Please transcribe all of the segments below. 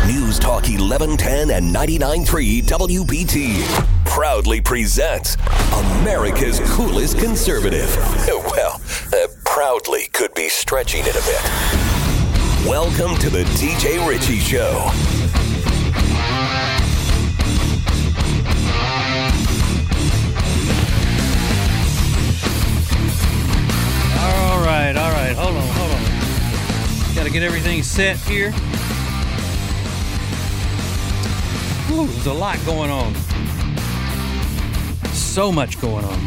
News Talk 1110 and 99.3 WBT proudly presents America's coolest conservative. Well, proudly could be stretching it a bit. Welcome to the TJ Ritchie Show. All right. Hold on. Got to get everything set here. Ooh, there's a lot going on. So much going on.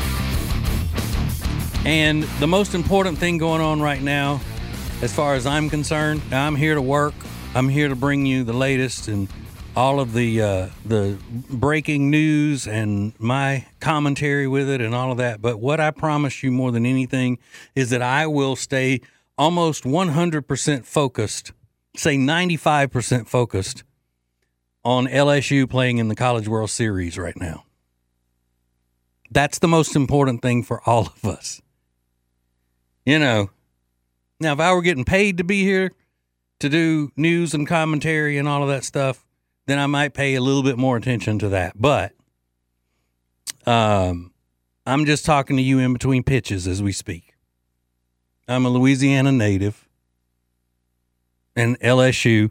And the most important thing going on right now, as far as I'm concerned, I'm here to work. I'm here to bring you the latest and all of the breaking news and my commentary with it and all of that. But what I promise you more than anything is that I will stay almost 100% focused, say 95% focused on LSU playing in the College World Series right now. That's the most important thing for all of us. You know, now if I were getting paid to be here to do news and commentary and all of that stuff, then I might pay a little bit more attention to that. But I'm just talking to you in between pitches as we speak. I'm a Louisiana native, and LSU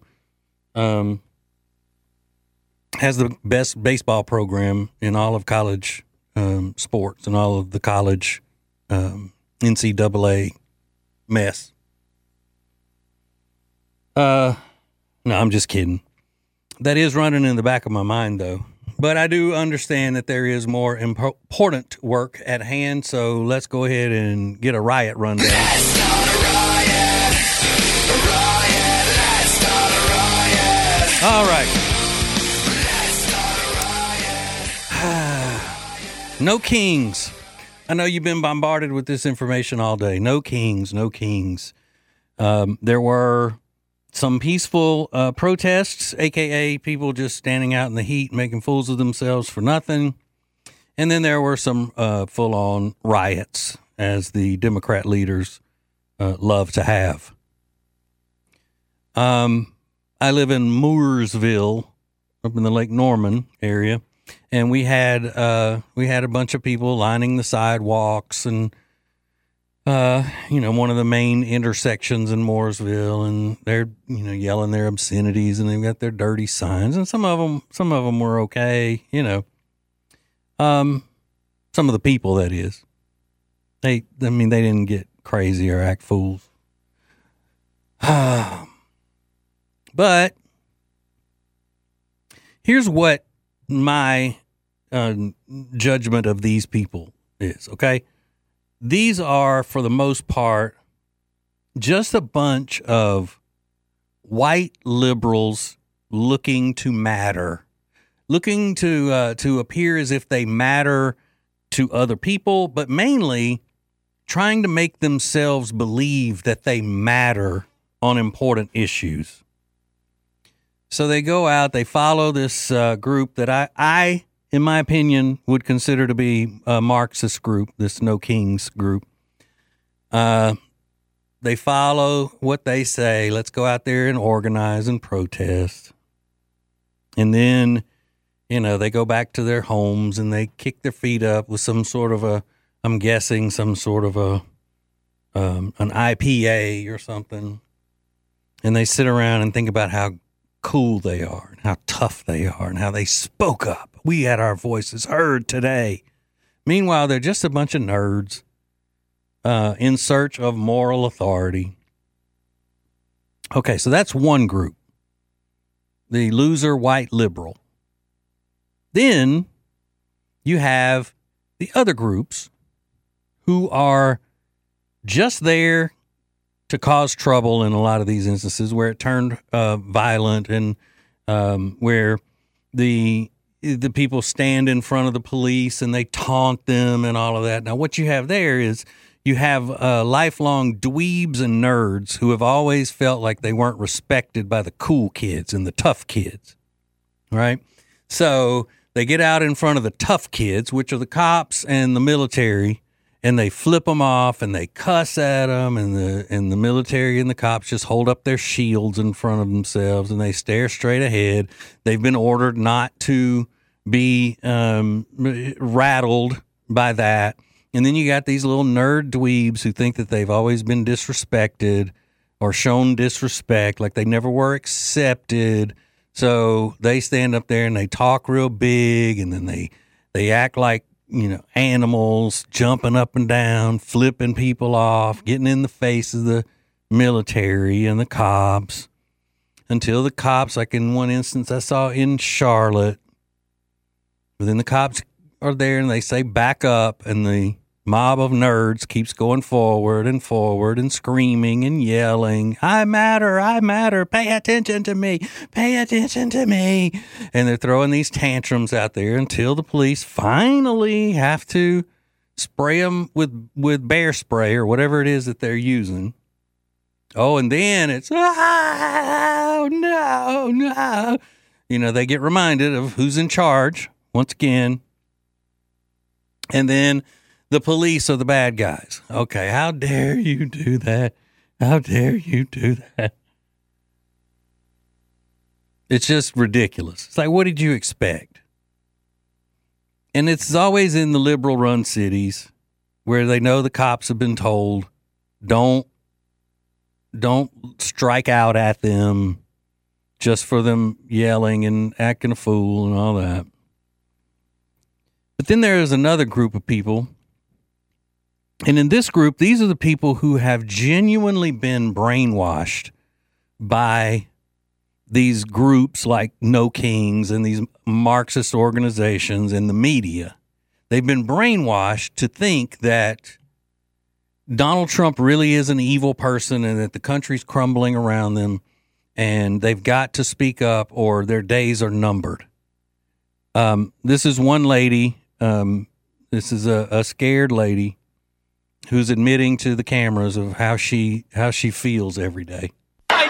has the best baseball program in all of college sports and all of the college NCAA mess. No, I'm just kidding. That is running in the back of my mind, though. But I do understand that there is more important work at hand, so let's go ahead and get a riot rundown. Let's start a riot! A riot! Let's start a riot! All right. Let's start a riot! No kings. I know you've been bombarded with this information all day. No kings, no kings. There were some peaceful protests, a.k.a. people just standing out in the heat, making fools of themselves for nothing. And then there were some full-on riots, as the Democrat leaders love to have. I live in Mooresville, up in the Lake Norman area, and we had a bunch of people lining the sidewalks and one of the main intersections in Mooresville, and they're, yelling their obscenities, and they've got their dirty signs, and some of them were okay, some of the people, that is, they didn't get crazy or act fools. But here's what my judgment of these people is, okay? These are, for the most part, just a bunch of white liberals looking to matter, looking to appear as if they matter to other people, but mainly trying to make themselves believe that they matter on important issues. So they go out, they follow this group that I in my opinion, would consider to be a Marxist group, this No Kings group. They follow what they say. Let's go out there and organize and protest. And then, they go back to their homes and they kick their feet up with some sort of an IPA or something. And they sit around and think about how cool they are and how tough they are and how they spoke up. We had our voices heard today. Meanwhile, they're just a bunch of nerds in search of moral authority. Okay, so that's one group, the loser white liberal. Then you have the other groups who are just there to cause trouble in a lot of these instances where it turned violent and where the people stand in front of the police and they taunt them and all of that. Now, what you have there is you have lifelong dweebs and nerds who have always felt like they weren't respected by the cool kids and the tough kids, right? So they get out in front of the tough kids, which are the cops and the military, and they flip them off and they cuss at them, and the military and the cops just hold up their shields in front of themselves and they stare straight ahead. They've been ordered not to be rattled by that. And then you got these little nerd dweebs who think that they've always been disrespected or shown disrespect, like they never were accepted. So they stand up there and they talk real big, and then they act like, animals, jumping up and down, flipping people off, getting in the face of the military and the cops, until the cops, like in one instance I saw in Charlotte, but then the cops are there and they say back up, and the mob of nerds keeps going forward and screaming and yelling, I matter, pay attention to me. And they're throwing these tantrums out there until the police finally have to spray them with bear spray or whatever it is that they're using. Oh, and then it's, oh, no. They get reminded of who's in charge once again. And then the police are the bad guys. Okay, how dare you do that? How dare you do that? It's just ridiculous. It's like, what did you expect? And it's always in the liberal-run cities where they know the cops have been told, don't strike out at them just for them yelling and acting a fool and all that. But then there is another group of people. And in this group, these are the people who have genuinely been brainwashed by these groups like No Kings and these Marxist organizations and the media. They've been brainwashed to think that Donald Trump really is an evil person and that the country's crumbling around them and they've got to speak up or their days are numbered. This is one lady. This is a scared lady who's admitting to the cameras of how she feels every day. I'm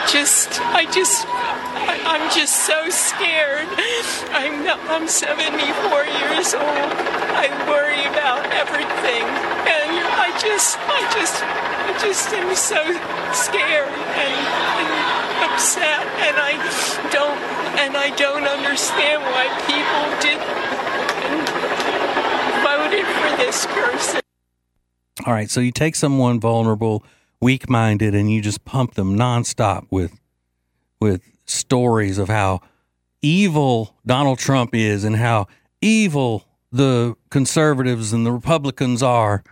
just so scared. I'm 74 years old. I worry about everything, and I just am so scared and upset, and I don't understand why people voted for this person. All right, so you take someone vulnerable, weak-minded, and you just pump them nonstop with stories of how evil Donald Trump is and how evil the conservatives and the Republicans are.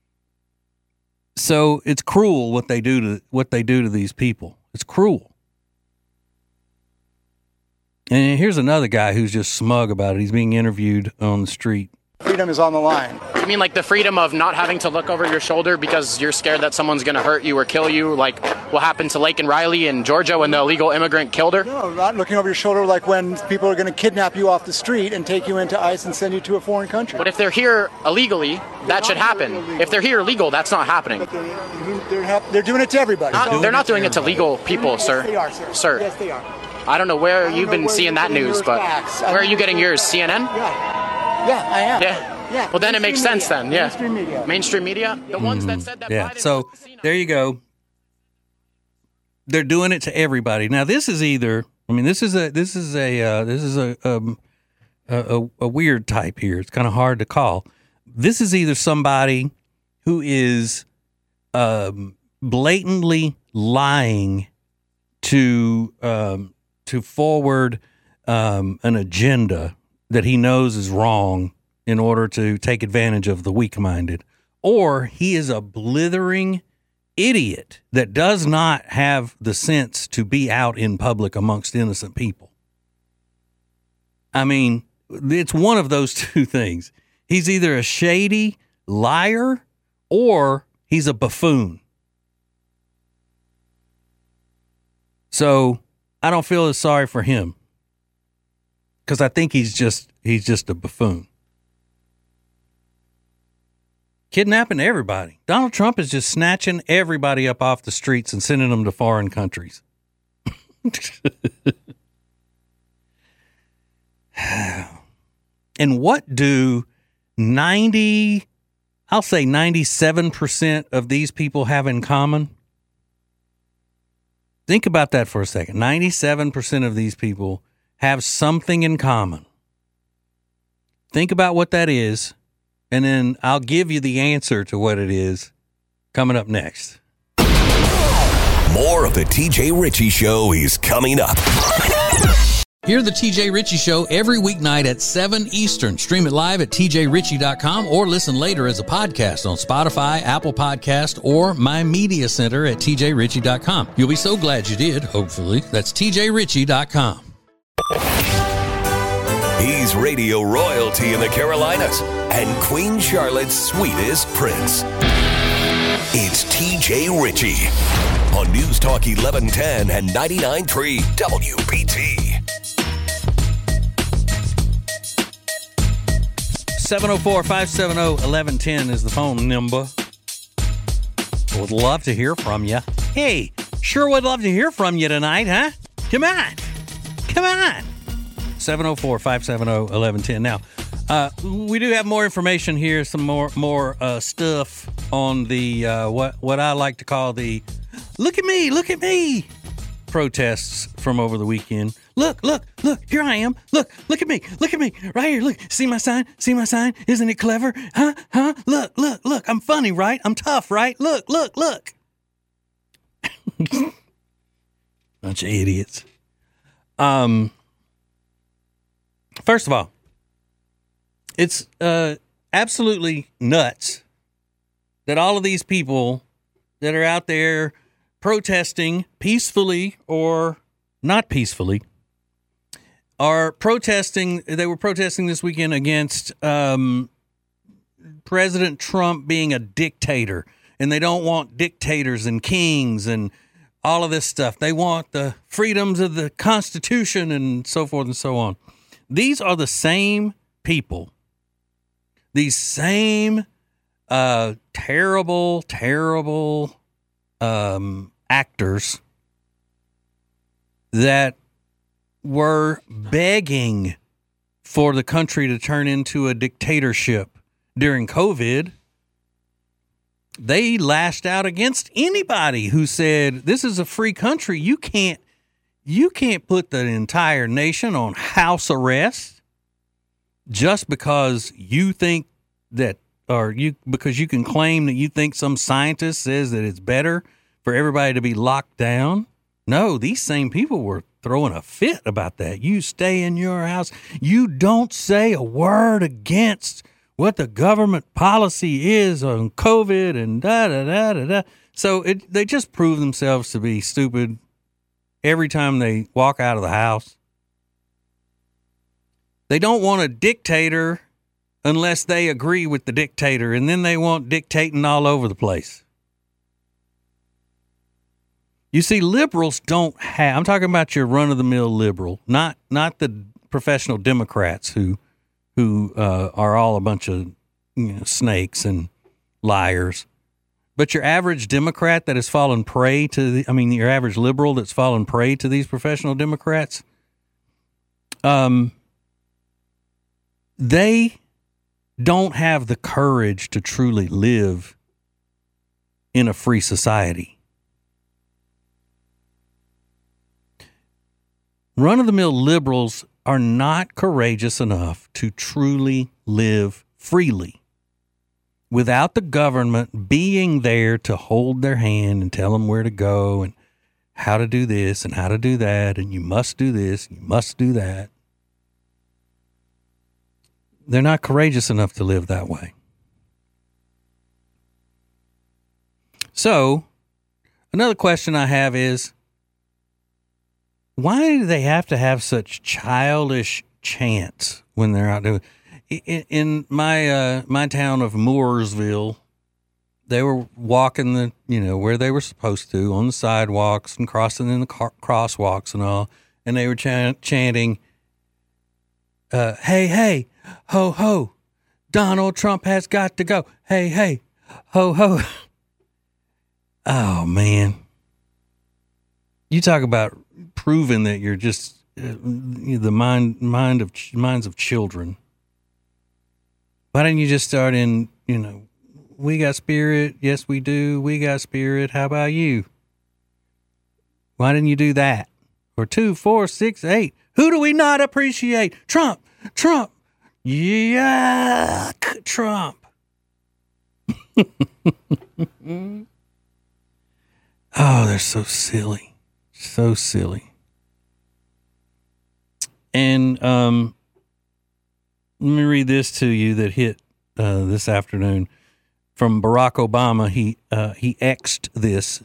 So it's cruel what they do to these people. It's cruel. And here's another guy who's just smug about it. He's being interviewed on the street. Freedom is on the line. You mean like the freedom of not having to look over your shoulder because you're scared that someone's going to hurt you or kill you, like what happened to Laken Riley in Georgia when the illegal immigrant killed her? No, not looking over your shoulder like when people are going to kidnap you off the street and take you into ICE and send you to a foreign country. But if they're here illegally, that should happen. If they're here illegal, that's not happening. But they're doing it to everybody. They're not doing it to legal people, sir. Yes, they are, sir. Sir. Yes, they are. I don't know where you've been seeing that news, but where are you getting yours? CNN? Yeah, I am. Yeah. Yeah. Well, then it makes sense then. Yeah. Mainstream media. Mainstream media? The ones that said that Yeah. Biden So there you go. They're doing it to everybody. Now this is a weird type here. It's kind of hard to call. This is either somebody who is blatantly lying to forward an agenda that he knows is wrong in order to take advantage of the weak-minded, or he is a blithering idiot that does not have the sense to be out in public amongst innocent people. I mean, it's one of those two things. He's either a shady liar or he's a buffoon. So I don't feel as sorry for him because I think he's just a buffoon. Kidnapping everybody. Donald Trump is just snatching everybody up off the streets and sending them to foreign countries. And what do 90 I'll say 97% of these people have in common? Think about that for a second. 97% of these people have something in common. Think about what that is, and then I'll give you the answer to what it is coming up next. More of the TJ Ritchie Show is coming up. Hear the TJ Ritchie Show every weeknight at 7 Eastern. Stream it live at tjritchie.com or listen later as a podcast on Spotify, Apple Podcast, or My Media Center at tjritchie.com. You'll be so glad you did, hopefully. That's tjritchie.com. He's radio royalty in the Carolinas and Queen Charlotte's sweetest prince. It's TJ Ritchie on News Talk 1110 and 99.3 WPT. 704-570-1110 is the phone number. Would love to hear from you. Hey, sure would love to hear from you tonight, huh? Come on. 704-570-1110. Now, we do have more information here, some more stuff on the what I like to call the look at me protests from over the weekend. Look, here I am. Look at me, right here. Look, see my sign? Isn't it clever? Huh? Look, I'm funny, right? I'm tough, right? Look. Bunch of idiots. First of all, it's absolutely nuts that all of these people that are out there protesting peacefully or not peacefully are protesting. They were protesting this weekend against President Trump being a dictator, and they don't want dictators and kings and all of this stuff. They want the freedoms of the Constitution and so forth and so on. These are the same people, these same terrible actors that were begging for the country to turn into a dictatorship during COVID. They lashed out against anybody who said, this is a free country. You can't put the entire nation on house arrest just because you think that, because you can claim that you think some scientist says that it's better for everybody to be locked down. No, these same people were throwing a fit about that. You stay in your house. You don't say a word against what the government policy is on COVID and da-da-da-da-da. So they just prove themselves to be stupid every time they walk out of the house. They don't want a dictator unless they agree with the dictator, and then they want dictating all over the place. You see, liberals don't have, I'm talking about your run-of-the-mill liberal, not the professional Democrats who are all a bunch of snakes and liars. But your average Democrat that has fallen prey to your average liberal that's fallen prey to these professional Democrats, they don't have the courage to truly live in a free society. Run-of-the-mill liberals are not courageous enough to truly live freely without the government being there to hold their hand and tell them where to go and how to do this and how to do that, and you must do this, you must do that. They're not courageous enough to live that way. So, another question I have is, why do they have to have such childish chants when they're out there? In my town of Mooresville, they were walking where they were supposed to on the sidewalks and crossing in the crosswalks and all, and they were chanting, "Hey, ho, ho, Donald Trump has got to go. Hey, ho, ho." Oh man, you talk about proving that you're just the minds of children. Why don't you just start in We got spirit. Yes, we do. We got spirit. How about you? Why didn't you do that? Or 2, 4, 6, 8. Who do we not appreciate? Trump. Yeah, Trump. Oh, they're so silly. So silly. And let me read this to you that hit this afternoon from Barack Obama. He X'd this.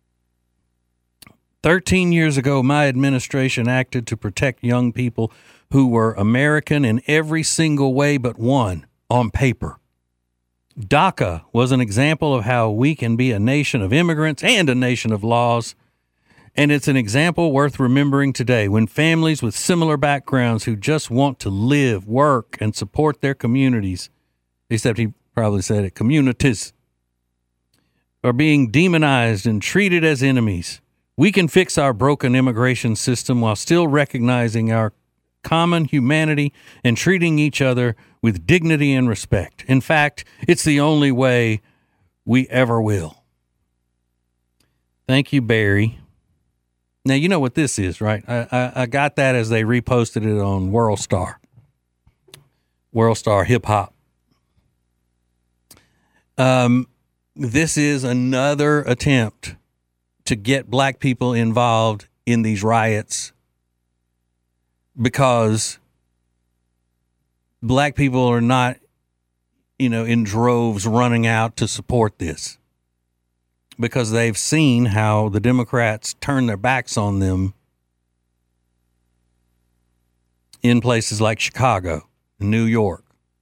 13 years ago, my administration acted to protect young people who were American in every single way but one, on paper. DACA was an example of how we can be a nation of immigrants and a nation of laws. And it's an example worth remembering today when families with similar backgrounds who just want to live, work, and support their communities, except he probably said it, communities, are being demonized and treated as enemies. We can fix our broken immigration system while still recognizing our common humanity and treating each other with dignity and respect. In fact, it's the only way we ever will. Thank you, Barry. Now, you know what this is, right? I got that as they reposted it on WorldStar Hip Hop. This is another attempt to get black people involved in these riots because black people are not, in droves running out to support this because they've seen how the Democrats turn their backs on them in places like Chicago, New York.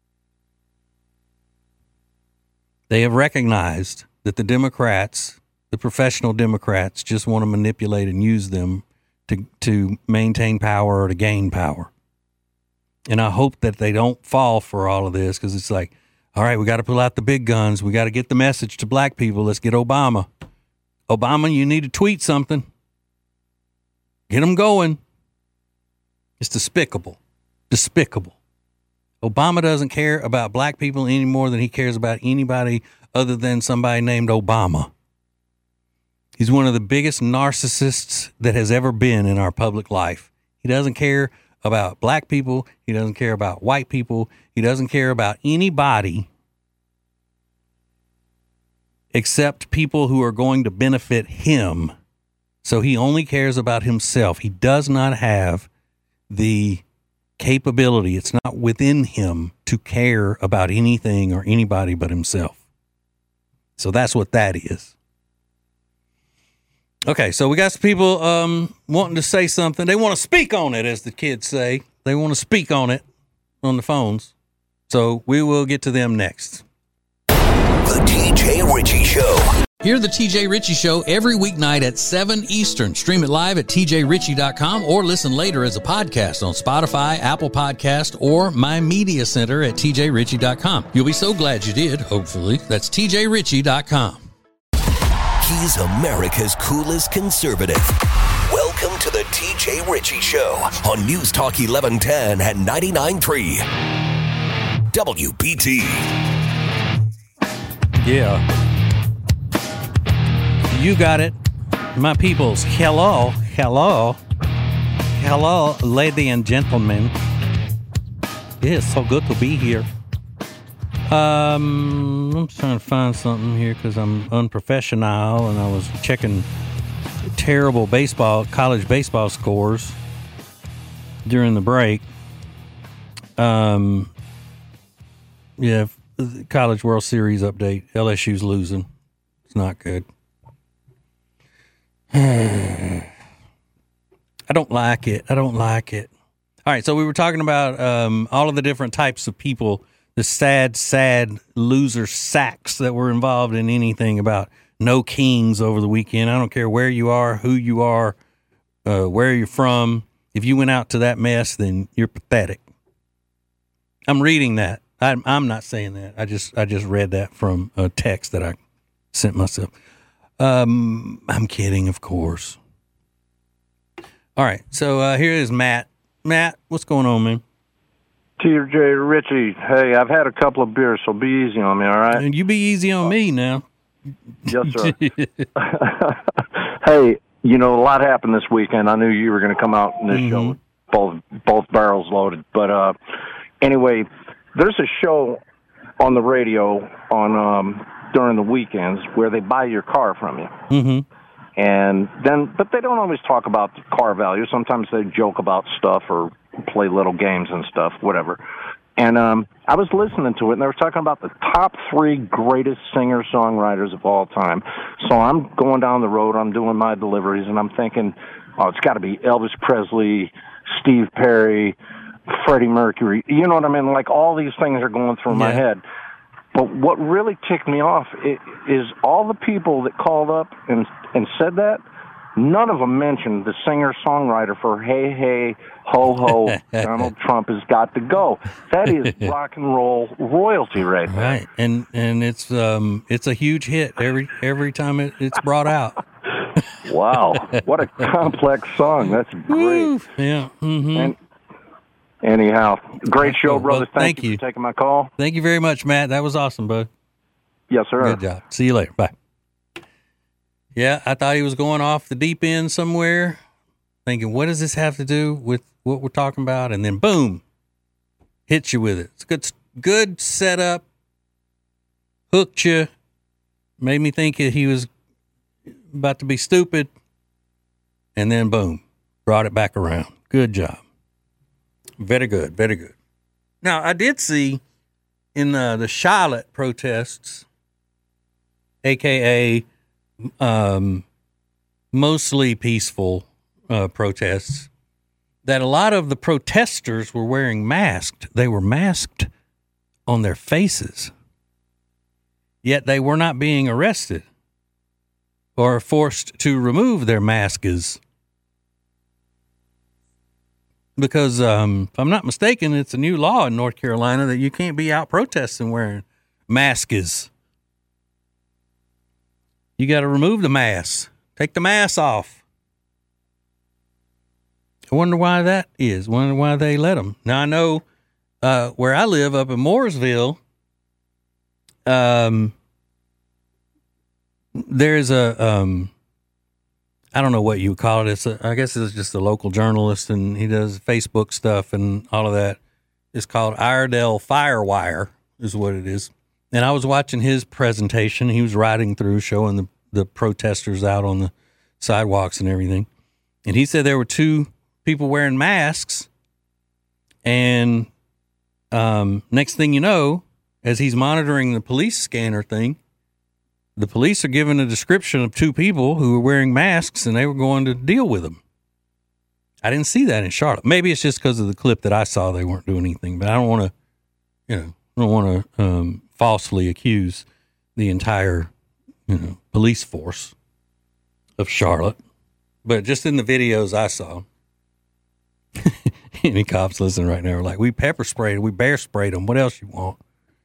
They have recognized that the Democrats, the professional Democrats, just want to manipulate and use them to maintain power or to gain power. And I hope that they don't fall for all of this because it's like, all right, we got to pull out the big guns. We got to get the message to black people. Let's get Obama. Obama, you need to tweet something. Get them going. It's despicable. Despicable. Obama doesn't care about black people any more than he cares about anybody other than somebody named Obama. He's one of the biggest narcissists that has ever been in our public life. He doesn't care about black people. He doesn't care about white people. He doesn't care about anybody except people who are going to benefit him. So he only cares about himself. He does not have the capability. It's not within him to care about anything or anybody but himself. So that's what that is. Okay, so we got some people wanting to say something. They want to speak on it, as the kids say. They want to speak on it on the phones. So we will get to them next. The TJ Ritchie Show. Hear the TJ Ritchie Show every weeknight at 7 Eastern. Stream it live at tjritchie.com or listen later as a podcast on Spotify, Apple Podcast, or My Media Center at tjritchie.com. You'll be so glad you did, hopefully. That's tjritchie.com. He's America's coolest conservative. Welcome to the TJ Ritchie Show on News Talk 1110 at 99.3 WBT. Yeah. You got it. My peoples, hello, lady and gentlemen. It's so good to be here. I'm trying to find something here because I'm unprofessional and I was checking terrible college baseball scores during the break. Yeah, College World Series update. LSU's losing. It's not good. I don't like it. All right, so we were talking about all of the different types of people, the sad loser sacks that were involved in anything about no kings over the weekend. I don't care where you are, who you are, where you're from. If you went out to that mess, then you're pathetic. I'm reading that. I'm not saying that. I just read that from a text that I sent myself. I'm kidding, of course. All right, so here is Matt. Matt, what's going on, man? TJ Richie, hey, I've had a couple of beers, so be easy on me, all right? And you be easy on me now. Yes, sir. Hey, a lot happened this weekend. I knew you were going to come out in this show with both barrels loaded. But anyway, there's a show on the radio on during the weekends where they buy your car from you. But they don't always talk about the car value. Sometimes they joke about stuff or play little games and stuff, whatever. And I was listening to it, and they were talking about the top 3 greatest singer-songwriters of all time. So I'm going down the road, I'm doing my deliveries, and I'm thinking, it's got to be Elvis Presley, Steve Perry, Freddie Mercury. You know what I mean? Like, all these things are going through my head. But what really ticked me off is all the people that called up and said that, none of them mentioned the singer-songwriter for Hey, Hey, Ho, Ho, Donald Trump has got to go. That is rock and roll royalty right there. Right, and it's a huge hit every time it's brought out. Wow, what a complex song. That's great. Yeah. And anyhow, great show, brother. Thank you for taking my call. Thank you very much, Matt. That was awesome, bud. Yes, sir. Good job. See you later. Bye. Yeah, I thought he was going off the deep end somewhere, thinking, what does this have to do with what we're talking about? And then, boom, hits you with it. It's good setup, hooked you, made me think that he was about to be stupid, and then, boom, brought it back around. Good job. Very good, very good. Now, I did see in the Charlotte protests, a.k.a., mostly peaceful protests, that a lot of the protesters were wearing masks. They were masked on their faces, yet they were not being arrested or forced to remove their masks. Because if I'm not mistaken, it's a new law in North Carolina that you can't be out protesting wearing masks. You got to remove the mask. Take the mask off. I wonder why that is. Wonder why they let them. Now, I know where I live up in Mooresville, there's a, I don't know what you would call it. I guess it's just a local journalist, and he does Facebook stuff and all of that. It's called Iredell Firewire is what it is. And I was watching his presentation. He was riding through, showing the protesters out on the sidewalks and everything. And he said there were 2 people wearing masks. And next thing you know, as he's monitoring the police scanner thing, the police are giving a description of 2 people who were wearing masks, and they were going to deal with them. I didn't see that in Charlotte. Maybe it's just because of the clip that I saw. They weren't doing anything, but I don't want to, falsely accuse the entire, police force of Charlotte. But just in the videos I saw, any cops listening right now are like, we pepper sprayed, we bear sprayed them. What else you want?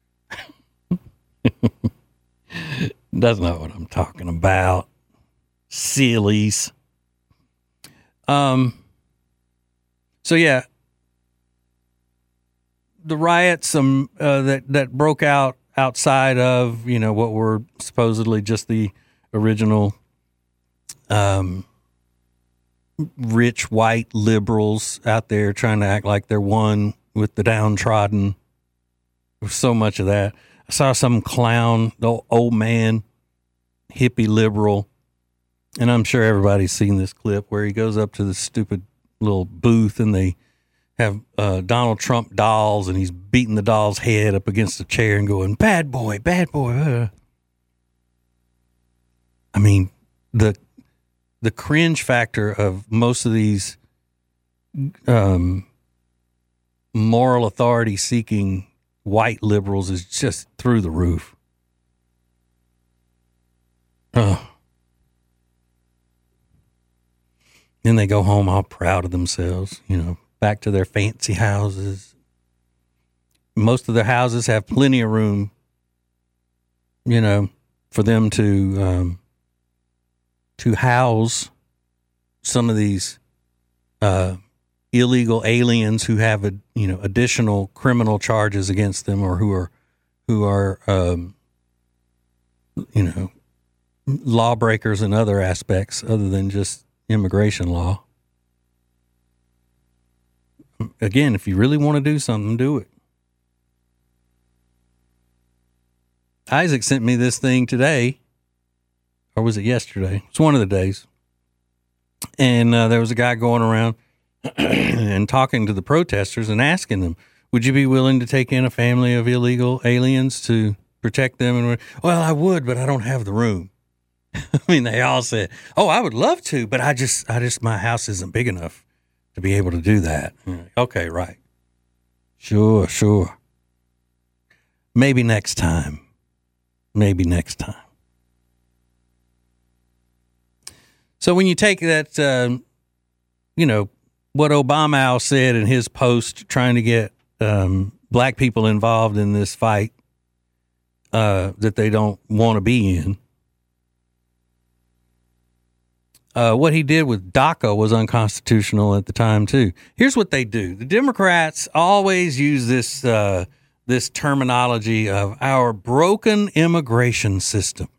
That's not what I'm talking about. Sillies. So yeah, the riots that broke out outside of what were supposedly just the original rich white liberals out there trying to act like they're one with the downtrodden. There was so much of that. I saw some clown, the old man, hippie liberal, and I'm sure everybody's seen this clip where he goes up to this stupid little booth and they have Donald Trump dolls, and he's beating the doll's head up against a chair and going, bad boy, bad boy. I mean, the cringe factor of most of these moral authority seeking white liberals is just through the roof. Then they go home all proud of themselves, back to their fancy houses. Most of their houses have plenty of room, for them to house some of these illegal aliens who have additional criminal charges against them, or who are lawbreakers in other aspects other than just immigration law. Again, if you really want to do something, do it. Isaac sent me this thing today, or was it yesterday? It's one of the days. And there was a guy going around and talking to the protesters and asking them, would you be willing to take in a family of illegal aliens to protect them? And well, I would, but I don't have the room. I mean, they all said, oh, I would love to, but I just, my house isn't big enough to be able to do that. Okay, right. Sure. Maybe next time. So when you take that, what Obama said in his post trying to get black people involved in this fight that they don't want to be in, what he did with DACA was unconstitutional at the time, too. Here's what they do. The Democrats always use this terminology of our broken immigration system.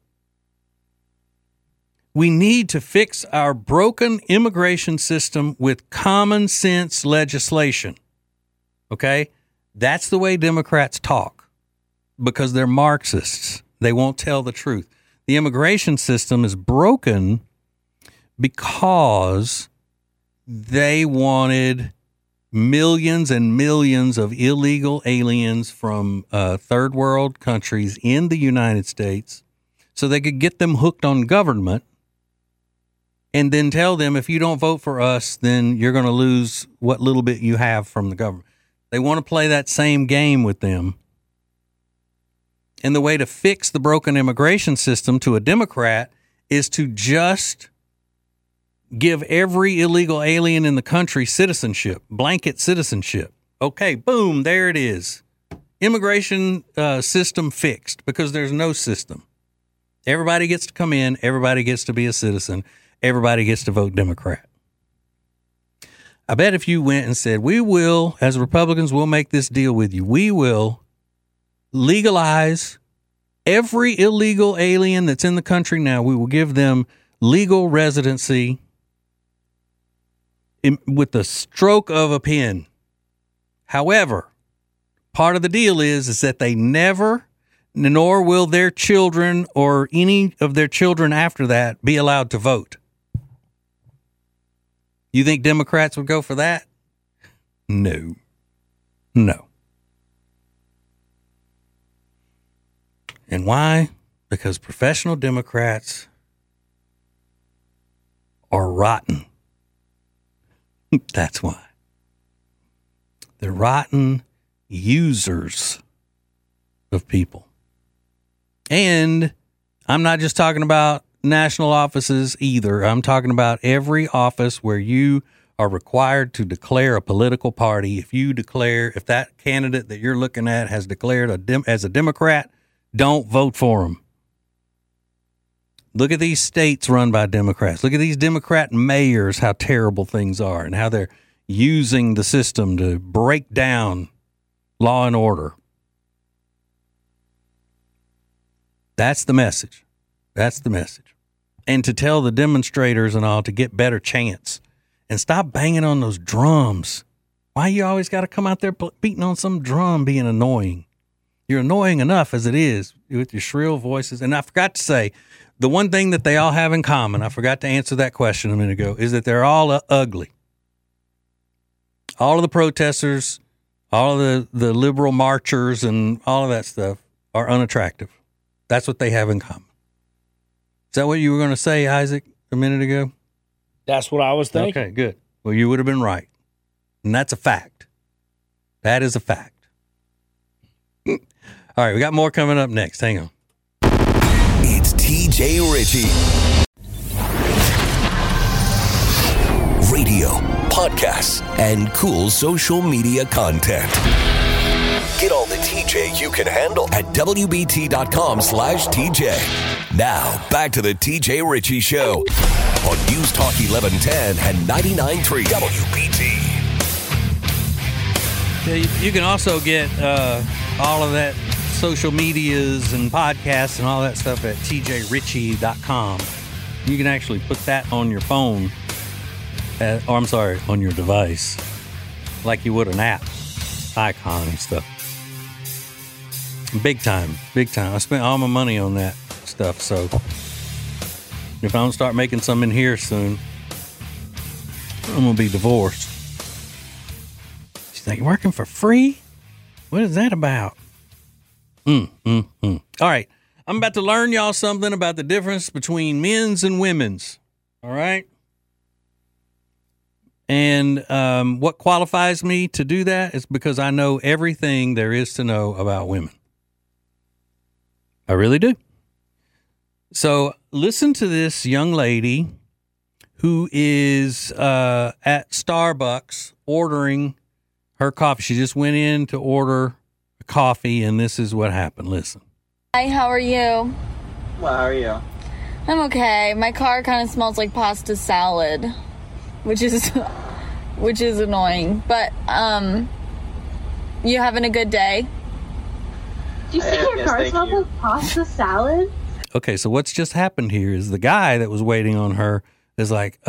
We need to fix our broken immigration system with common sense legislation. Okay? That's the way Democrats talk, because they're Marxists. They won't tell the truth. The immigration system is broken because they wanted millions and millions of illegal aliens from third world countries in the United States so they could get them hooked on government and then tell them, if you don't vote for us, then you're going to lose what little bit you have from the government. They want to play that same game with them. And the way to fix the broken immigration system to a Democrat is to just give every illegal alien in the country citizenship, blanket citizenship. Okay, boom, there it is. Immigration system fixed, because there's no system. Everybody gets to come in. Everybody gets to be a citizen. Everybody gets to vote Democrat. I bet if you went and said, we will, as Republicans, we'll make this deal with you. We will legalize every illegal alien that's in the country now. We will give them legal residency with the stroke of a pen. However, part of the deal is that they never, nor will their children or any of their children after that, be allowed to vote. You think Democrats would go for that? No. And why? Because professional Democrats are rotten. That's why. They're rotten users of people. And I'm not just talking about national offices either. I'm talking about every office where you are required to declare a political party. If that candidate that you're looking at has declared as a Democrat, don't vote for them. Look at these states run by Democrats. Look at these Democrat mayors, how terrible things are, and how they're using the system to break down law and order. That's the message. And to tell the demonstrators and all to get better chants and stop banging on those drums. Why you always got to come out there beating on some drum being annoying? You're annoying enough as it is with your shrill voices. And I forgot to say, the one thing that they all have in common, I forgot to answer that question a minute ago, is that they're all ugly. All of the protesters, all of the liberal marchers and all of that stuff are unattractive. That's what they have in common. Is that what you were going to say, Isaac, a minute ago? That's what I was thinking. Okay, good. Well, you would have been right. And that's a fact. That is a fact. All right, we got more coming up next. Hang on. It's TJ Ritchie. Radio, podcasts, and cool social media content. Get all the TJ you can handle at WBT.com/TJ. Now, back to the TJ Ritchie Show on News Talk 1110 and 99.3 WBT. Yeah, you can also get all of that social medias and podcasts and all that stuff at tjritchie.com. You can actually put that on your phone, on your device, like you would an app icon and stuff. Big time. I spent all my money on that stuff, so if I don't start making some in here soon, I'm going to be divorced. She's like, working for free? What is that about? All right. I'm about to learn y'all something about the difference between men's and women's. All right. And what qualifies me to do that is because I know everything there is to know about women. I really do. So listen to this young lady who is at Starbucks ordering her coffee. She just went in to order a coffee, and this is what happened. Listen. Hi, how are you? Well, how are you? I'm okay. My car kind of smells like pasta salad, which is annoying. But you having a good day? Do you think your car smells like pasta salad? Okay, so what's just happened here is the guy that was waiting on her is like,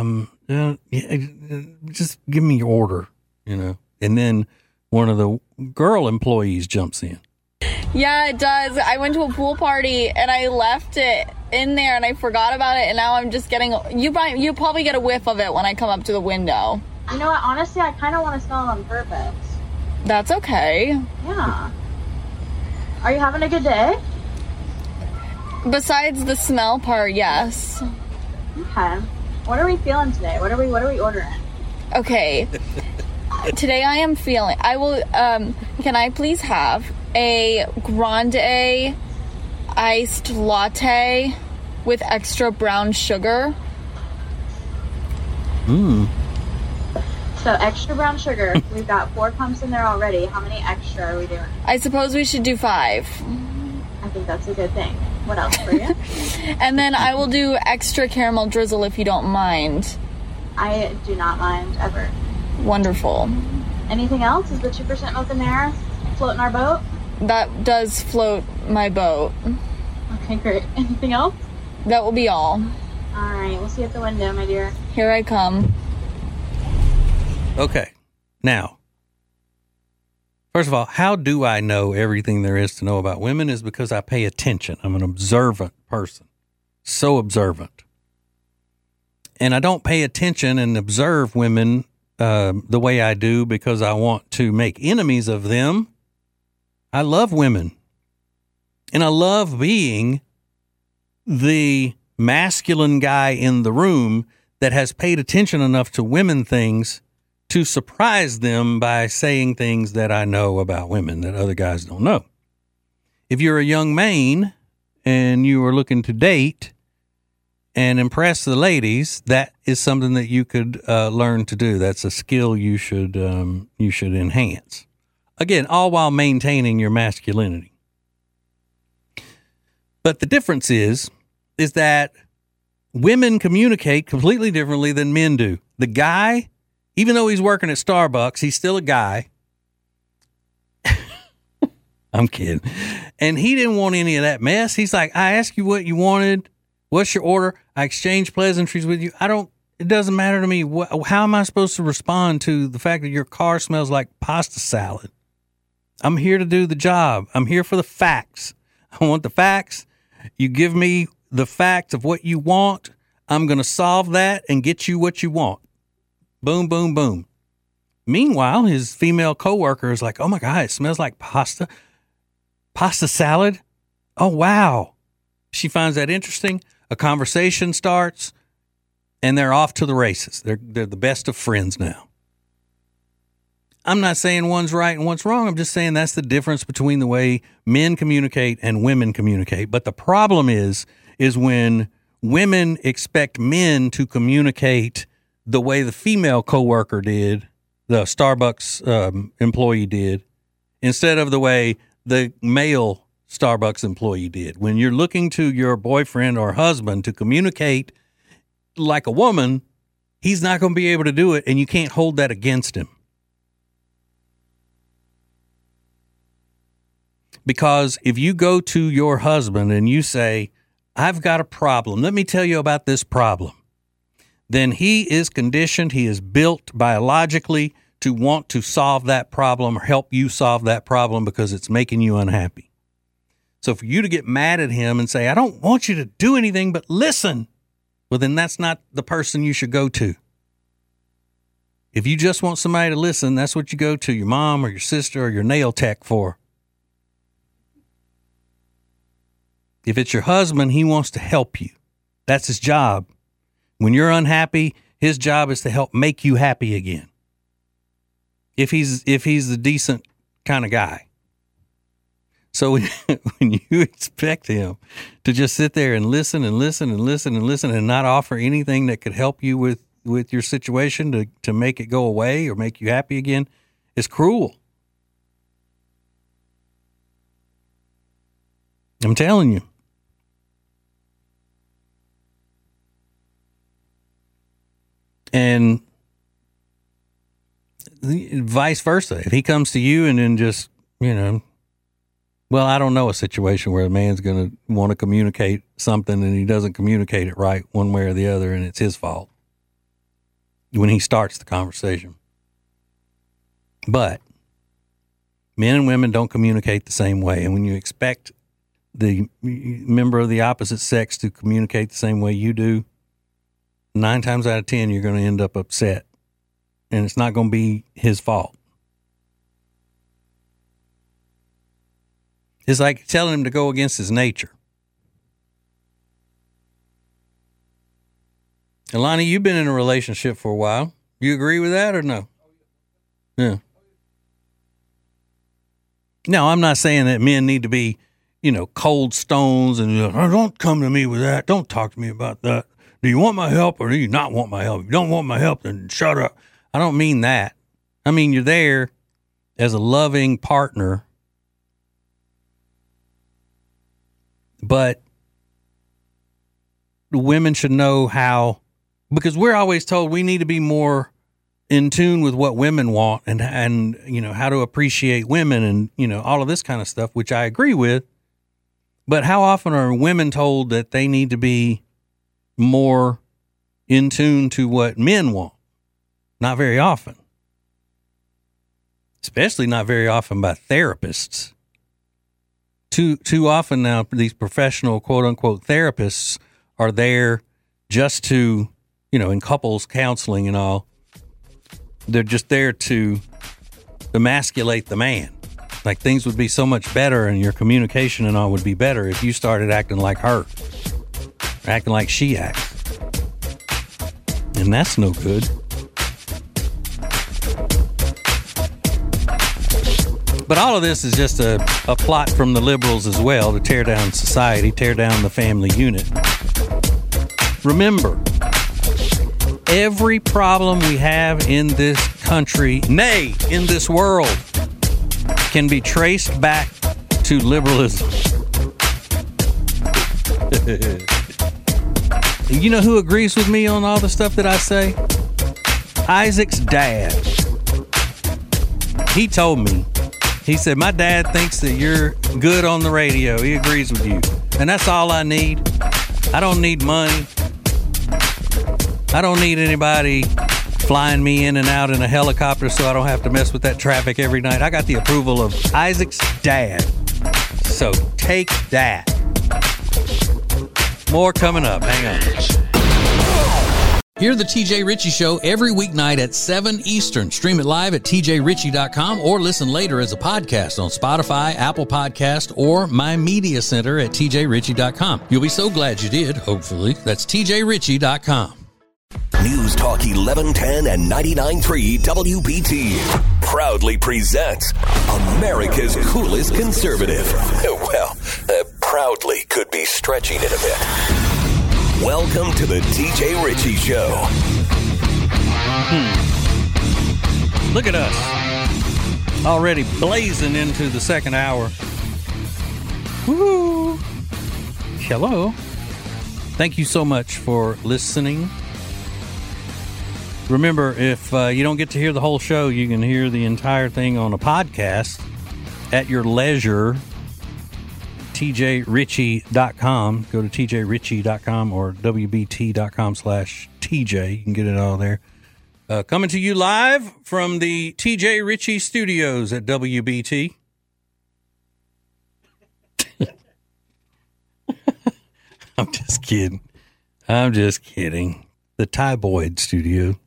just give me your order, And then one of the girl employees jumps in. Yeah, it does. I went to a pool party and I left it in there and I forgot about it, and now I'm just getting. You probably get a whiff of it when I come up to the window. You know what? Honestly, I kind of want to smell it on purpose. That's okay. Yeah. Are you having a good day? Besides the smell part, yes. Okay. What are we feeling today? What are we ordering? Okay. Today I am feeling. I will. Can I please have a grande iced latte with extra brown sugar? So extra brown sugar. We've got 4 pumps in there already. How many extra are we doing? I suppose we should do 5. I think that's a good thing. What else for you? And then I will do extra caramel drizzle if you don't mind. I do not mind, ever. Wonderful. Anything else? Is the 2% milk in there floating our boat? That does float my boat. Okay, great. Anything else? That will be all. All right, we'll see you at the window, my dear. Here I come. Okay. Now, first of all, how do I know everything there is to know about women? Is because I pay attention. I'm an observant person. So observant. And I don't pay attention and observe women the way I do because I want to make enemies of them. I love women. And I love being the masculine guy in the room that has paid attention enough to women things to surprise them by saying things that I know about women that other guys don't know. If you're a young man and you are looking to date and impress the ladies, that is something that you could learn to do. That's a skill you should enhance. Again, all while maintaining your masculinity. But the difference is that women communicate completely differently than men do. The guy, even though he's working at Starbucks, he's still a guy. I'm kidding. And he didn't want any of that mess. He's like, I asked you what you wanted. What's your order? I exchange pleasantries with you. It doesn't matter to me. How am I supposed to respond to the fact that your car smells like pasta salad? I'm here to do the job. I'm here for the facts. I want the facts. You give me the facts of what you want. I'm going to solve that and get you what you want. Boom, boom, boom. Meanwhile, his female coworker is like, oh my God, it smells like pasta salad. Oh, wow. She finds that interesting. A conversation starts and they're off to the races. They're the best of friends now. I'm not saying one's right and one's wrong. I'm just saying that's the difference between the way men communicate and women communicate. But the problem is when women expect men to communicate the way the female coworker did, the Starbucks employee did, instead of the way the male Starbucks employee did. When you're looking to your boyfriend or husband to communicate like a woman, he's not going to be able to do it, and you can't hold that against him. Because if you go to your husband and you say, I've got a problem, let me tell you about this problem, then he is conditioned, he is built biologically to want to solve that problem or help you solve that problem because it's making you unhappy. So for you to get mad at him and say, I don't want you to do anything but listen, well, then that's not the person you should go to. If you just want somebody to listen, that's what you go to your mom or your sister or your nail tech for. If it's your husband, he wants to help you. That's his job. When you're unhappy, his job is to help make you happy again. If he's the decent kind of guy. So when you expect him to just sit there and listen and listen and listen and listen and not offer anything that could help you with your situation to make it go away or make you happy again, it's cruel. I'm telling you. And vice versa. If he comes to you and then just, well, I don't know a situation where a man's going to want to communicate something and he doesn't communicate it right one way or the other, and it's his fault when he starts the conversation. But men and women don't communicate the same way. And when you expect the member of the opposite sex to communicate the same way you do, 9 times out of 10, you're going to end up upset. And it's not going to be his fault. It's like telling him to go against his nature. Alani, you've been in a relationship for a while. You agree with that or no? Yeah. No, I'm not saying that men need to be, cold stones and don't come to me with that. Don't talk to me about that. Do you want my help or do you not want my help? If you don't want my help, then shut up. I don't mean that. I mean, you're there as a loving partner, but women should know how, because we're always told we need to be more in tune with what women want and how to appreciate women and, all of this kind of stuff, which I agree with. But how often are women told that they need to be more in tune to what men want? Not very often. Especially not very often by therapists. Too often now, these professional quote unquote therapists are there just to, in couples counseling and all, they're just there to emasculate the man. Like things would be so much better and your communication and all would be better if you started acting like her, acting like she acts. And that's no good. But all of this is just a plot from the liberals as well to tear down society, tear down the family unit. Remember, every problem we have in this country, nay, in this world, can be traced back to liberalism. You know who agrees with me on all the stuff that I say? Isaac's dad. He told me, he said, my dad thinks that you're good on the radio. He agrees with you. And that's all I need. I don't need money. I don't need anybody flying me in and out in a helicopter so I don't have to mess with that traffic every night. I got the approval of Isaac's dad. So take that. More coming up. Hang on. Hear the TJ Ritchie Show every weeknight at 7 Eastern. Stream it live at tjritchie.com or listen later as a podcast on Spotify, Apple Podcast, or My Media Center at tjritchie.com. You'll be so glad you did, hopefully. That's tjritchie.com. News Talk 1110 and 99.3 WBT proudly presents America's coolest conservative. Well, proudly could be stretching it a bit. Welcome to the TJ Ritchie Show. Look at us. Already blazing into the second hour. Woo! Hello. Thank you so much for listening. Remember, if you don't get to hear the whole show, you can hear the entire thing on a podcast at your leisure tjritchie.com. Go to tjritchie.com or wbt.com/TJ. You can get it all there. Coming to you live from the TJ Ritchie studios at WBT. I'm just kidding. The Ty Boyd studio.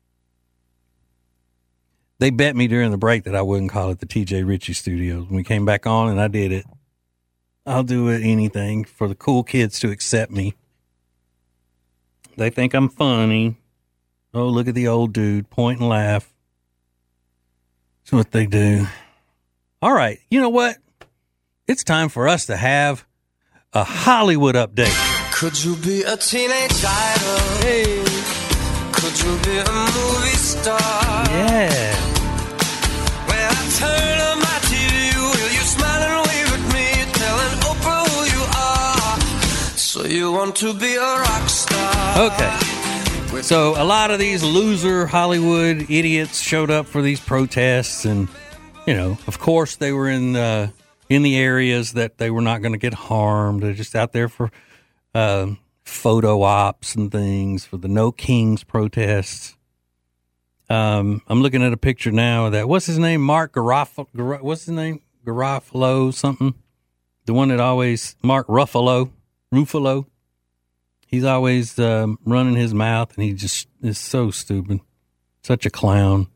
They bet me during the break that I wouldn't call it the TJ Ritchie studios. When we came back on, and I did it. I'll do anything for the cool kids to accept me. They think I'm funny. Oh, look at the old dude, point and laugh. That's what they do. All right, you know what? It's time for us to have a Hollywood update. Could you be a teenage idol? Hey. Could you be a movie star? Yeah. When I turn on my TV, will you smile and wave at me, telling Oprah who you are? So you want to be a rock star? Okay. So a lot of these loser Hollywood idiots showed up for these protests, and of course they were in the areas that they were not going to get harmed. They're just out there for photo ops and things for the No Kings protests. I'm looking at a picture now of that. What's his name? Mark Garofalo. What's his name? Garofalo something. The one that always Mark Ruffalo. He's always running his mouth, and he just is so stupid. Such a clown.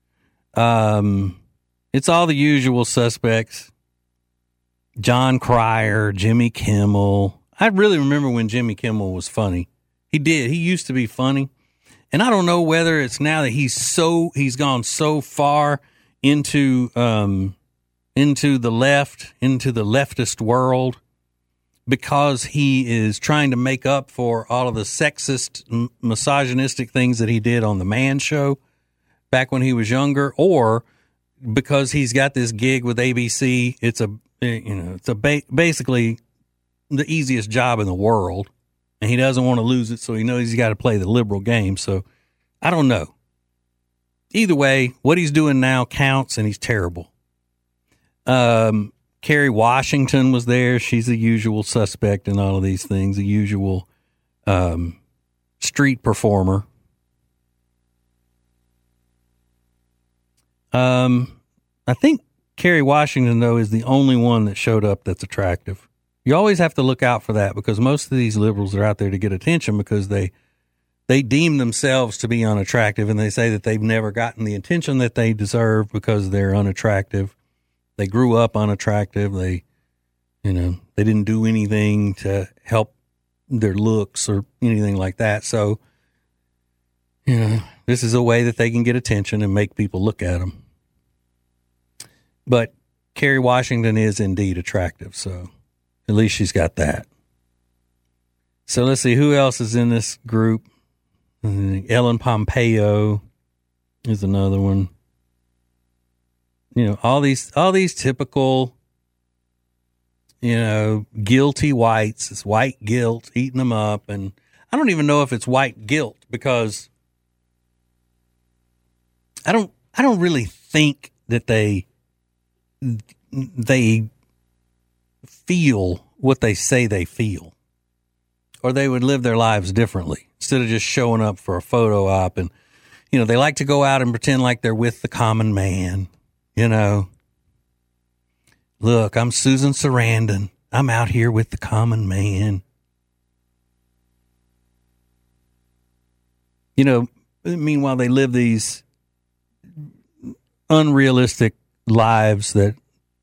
It's all the usual suspects. John Cryer, Jimmy Kimmel. I really remember when Jimmy Kimmel was funny. He used to be funny. And I don't know whether it's now that he's gone so far into the leftist world, because he is trying to make up for all of the sexist, misogynistic things that he did on The Man Show back when he was younger, or because he's got this gig with ABC. It's basically the easiest job in the world, and he doesn't want to lose it, so he knows he's got to play the liberal game. So I don't know. Either way, what he's doing now counts, and he's terrible. Kerry Washington was there. She's the usual suspect in all of these things, the usual street performer. I think Kerry Washington, though, is the only one that showed up that's attractive. You always have to look out for that, because most of these liberals are out there to get attention because they deem themselves to be unattractive, and they say that they've never gotten the attention that they deserve because they're unattractive. They grew up unattractive. They didn't do anything to help their looks or anything like that. So, this is a way that they can get attention and make people look at them. But Kerry Washington is indeed attractive, so at least she's got that. So let's see who else is in this group. Ellen Pompeo is another one. All these typical, guilty whites. It's white guilt eating them up. And I don't even know if it's white guilt, because I don't really think that they feel what they say they feel, or they would live their lives differently instead of just showing up for a photo op. And, they like to go out and pretend like they're with the common man. Look, I'm Susan Sarandon. I'm out here with the common man. Meanwhile, they live these unrealistic lives that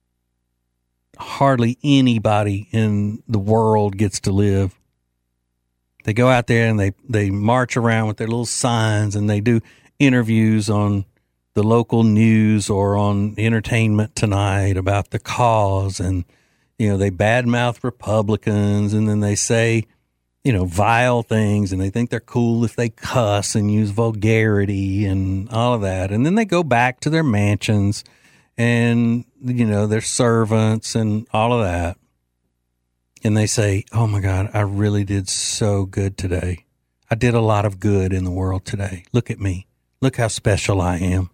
hardly anybody in the world gets to live. They go out there and they march around with their little signs, and they do interviews on the local news or on Entertainment Tonight about the cause, and they badmouth Republicans, and then they say vile things, and they think they're cool if they cuss and use vulgarity and all of that, and then they go back to their mansions and their servants and all of that, and they say, "Oh my God, I really did so good today. I did a lot of good in the world today. Look at me. Look how special I am."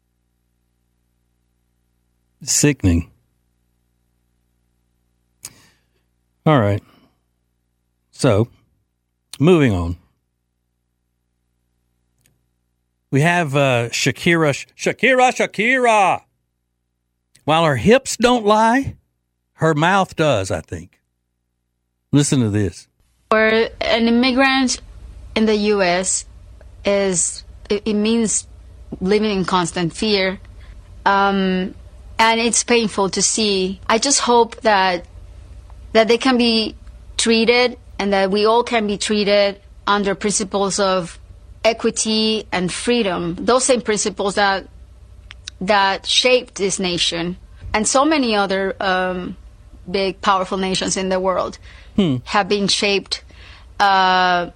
Sickening. All right. So, moving on. We have Shakira. While her hips don't lie, her mouth does, I think. Listen to this. For an immigrant in the U.S., it means living in constant fear. And it's painful to see. I just hope that they can be treated and that we all can be treated under principles of equity and freedom. Those same principles that shaped this nation and so many other big, powerful nations in the world have been shaped by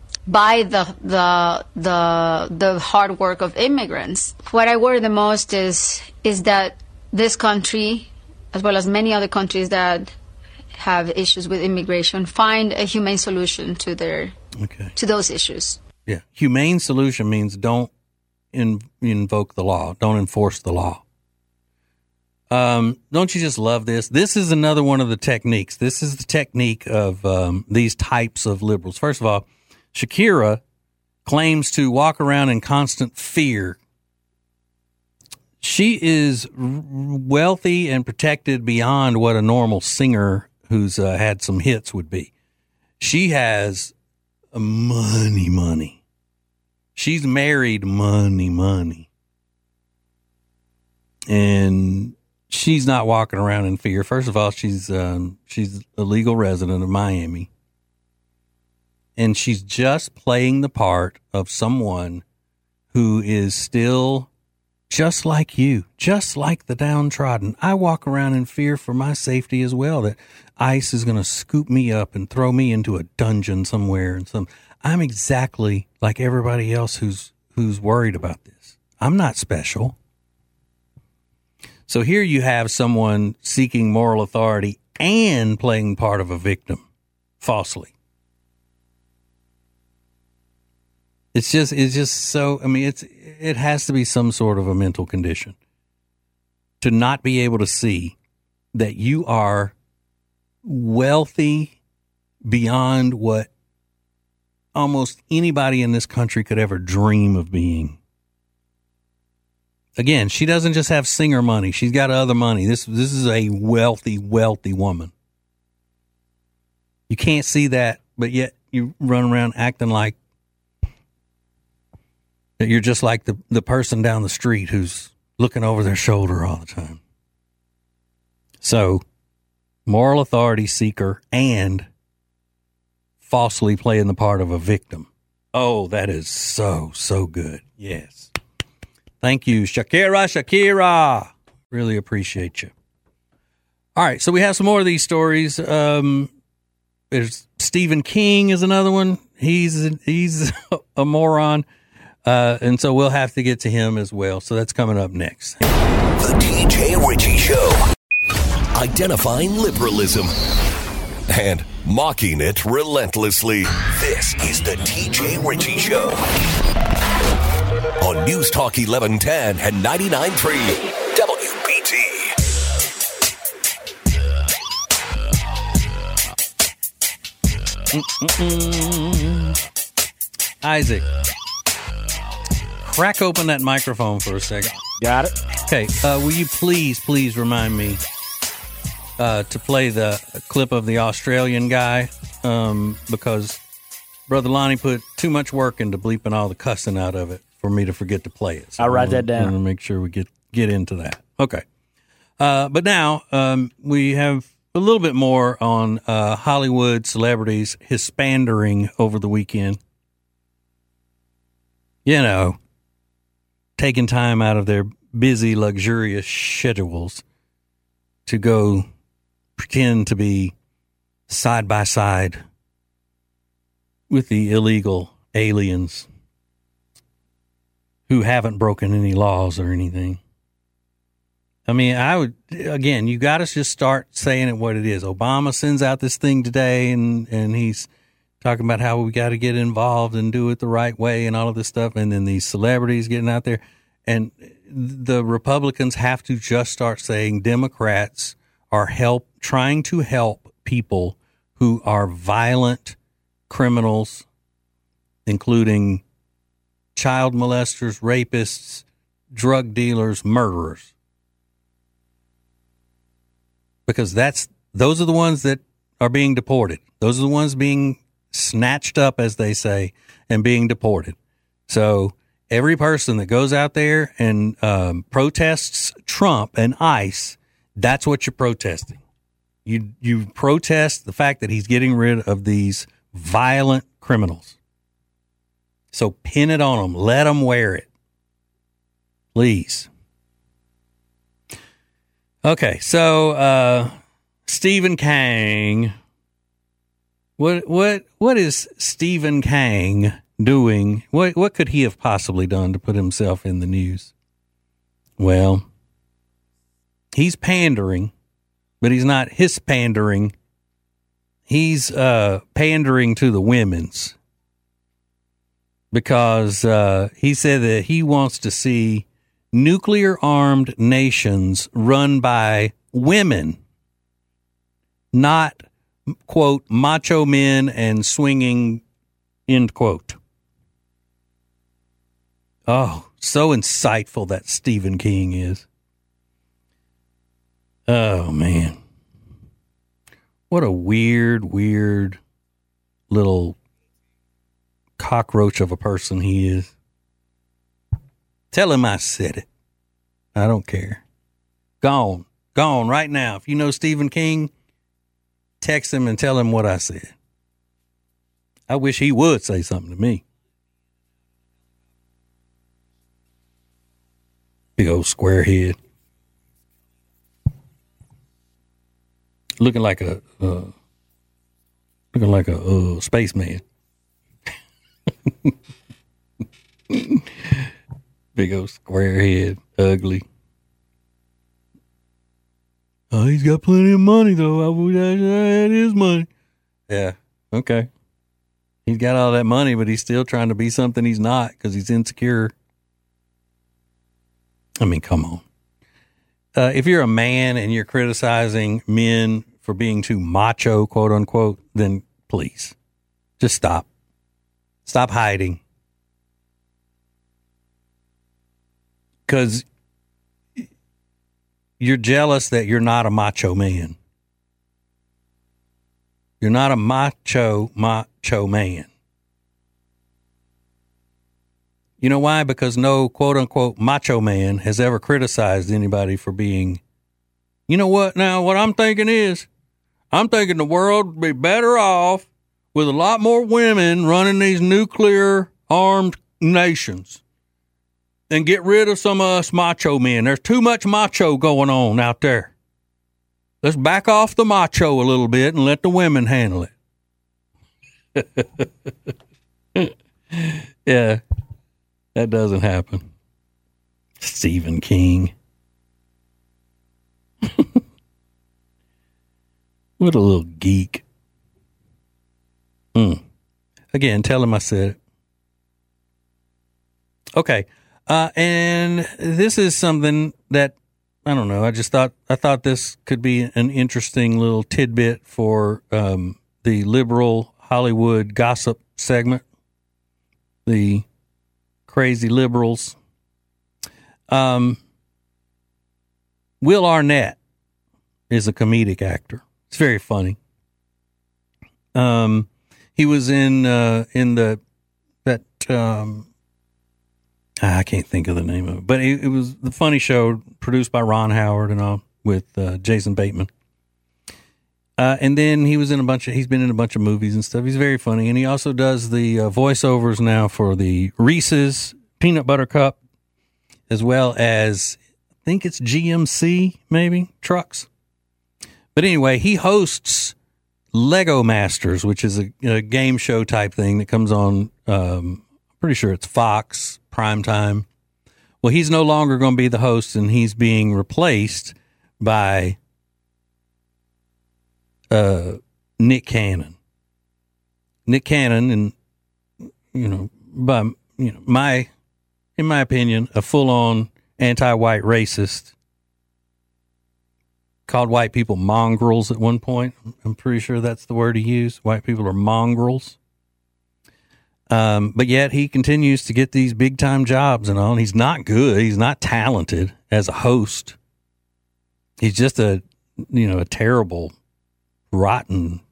the hard work of immigrants. What I worry the most is that this country, as well as many other countries that have issues with immigration, find a humane solution to those issues. Yeah, humane solution means don't invoke the law, don't enforce the law. Don't you just love this? This is another one of the techniques. This is the technique of these types of liberals. First of all, Shakira claims to walk around in constant fear. She is wealthy and protected beyond what a normal singer who's had some hits would be. She has money. She's married money. And she's not walking around in fear. First of all, she's a legal resident of Miami. And she's just playing the part of someone who is still just like you, just like the downtrodden. I walk around in fear for my safety as well, that ICE is going to scoop me up and throw me into a dungeon somewhere. I'm exactly like everybody else who's worried about this. I'm not special. So here you have someone seeking moral authority and playing part of a victim falsely. It's just so, I mean, it has to be some sort of a mental condition to not be able to see that you are wealthy beyond what almost anybody in this country could ever dream of being. Again, she doesn't just have singer money. She's got other money. This is a wealthy woman. You can't see that, but yet you run around acting like that you're just like the person down the street who's looking over their shoulder all the time. So, moral authority seeker and falsely playing the part of a victim. Oh, that is so good. Yes. Thank you, Shakira. Really appreciate you. All right, so we have some more of these stories. There's Stephen King is another one. He's a moron. And so we'll have to get to him as well. So that's coming up next. The TJ Ritchie Show. Identifying liberalism and mocking it relentlessly. This is the TJ Ritchie Show. On News Talk 1110 and 99.3 WBT. Isaac. Crack open that microphone for a second. Got it. Okay. Will you please remind me to play the clip of the Australian guy? Because Brother Lonnie put too much work into bleeping all the cussing out of it for me to forget to play it. So I'll write that down. I'm going to make sure we get into that. Okay. But now we have a little bit more on Hollywood celebrities hispandering over the weekend. You know, taking time out of their busy, luxurious schedules to go pretend to be side by side with the illegal aliens who haven't broken any laws or anything. I mean, you got to just start saying it what it is. Obama sends out this thing today and he's talking about how we got to get involved and do it the right way and all of this stuff. And then these celebrities getting out there, and the Republicans have to just start saying Democrats are trying to help people who are violent criminals, including child molesters, rapists, drug dealers, murderers. Because those are the ones that are being deported. Those are the ones being snatched up, as they say, and being deported. So every person that goes out there and protests Trump and ICE, that's what you're protesting. You protest the fact that he's getting rid of these violent criminals. So pin it on them. Let them wear it. Please. Okay, so Stephen Kang. What is Stephen Kang doing? What could he have possibly done to put himself in the news? Well, he's pandering, but he's not his pandering. He's pandering to the women's, because he said that he wants to see nuclear-armed nations run by women, not, quote, macho men and swinging, end quote. Oh, so insightful that Stephen King is. Oh, man. What a weird little cockroach of a person he is. Tell him I said it. I don't care. Gone right now. If you know Stephen King, text him and tell him what I said. I wish he would say something to me. Big old square head. Looking like a spaceman. Big old square head, ugly. Oh, he's got plenty of money though. I wish I had his money. Yeah, okay. He's got all that money, but he's still trying to be something he's not because he's insecure. I mean, come on. If you're a man and you're criticizing men for being too macho, quote unquote, then please just stop. Stop hiding. Because you're jealous that you're not a macho man. You're not a macho man. You know why? Because no quote-unquote macho man has ever criticized anybody for being, you know what? Now, what I'm thinking is, I'm thinking the world would be better off with a lot more women running these nuclear-armed nations and get rid of some of us macho men. There's too much macho going on out there. Let's back off the macho a little bit and let the women handle it. Yeah. That doesn't happen. Stephen King. What a little geek. Again, tell him I said it. Okay. And this is something that, I don't know, I thought this could be an interesting little tidbit for the liberal Hollywood gossip segment. The crazy liberals. Will Arnett is a comedic actor. It's very funny. He was in I can't think of the name of it, but it was the funny show produced by Ron Howard and all with Jason Bateman. And then he's been in a bunch of movies and stuff. He's very funny. And he also does the voiceovers now for the Reese's Peanut Butter Cup, as well as, I think it's GMC, maybe, trucks. But anyway, he hosts Lego Masters, which is a game show type thing that comes on, I'm pretty sure it's Fox, primetime. Well, he's no longer going to be the host, and he's being replaced by Nick Cannon. Nick Cannon, and in my opinion, a full-on anti-white racist, called white people mongrels at one point. I'm pretty sure that's the word he used. White people are mongrels. But yet he continues to get these big time jobs and all. And he's not good. He's not talented as a host. He's just a terrible, rotten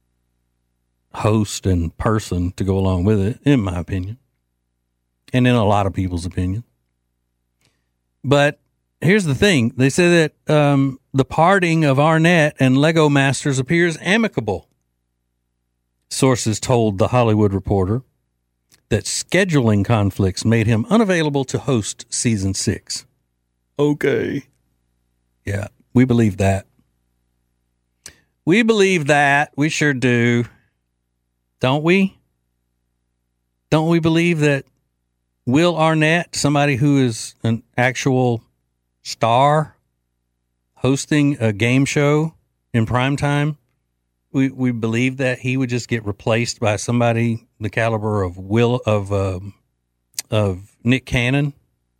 host and person to go along with it, in my opinion. And in a lot of people's opinion. But here's the thing. They say that the parting of Arnett and Lego Masters appears amicable. Sources told The Hollywood Reporter that scheduling conflicts made him unavailable to host season 6. Okay. Yeah, we believe that. We believe that. We sure do. Don't we? Don't we believe that Will Arnett, somebody who is an actual star, hosting a game show in primetime, we believe that he would just get replaced by somebody the caliber of Nick Cannon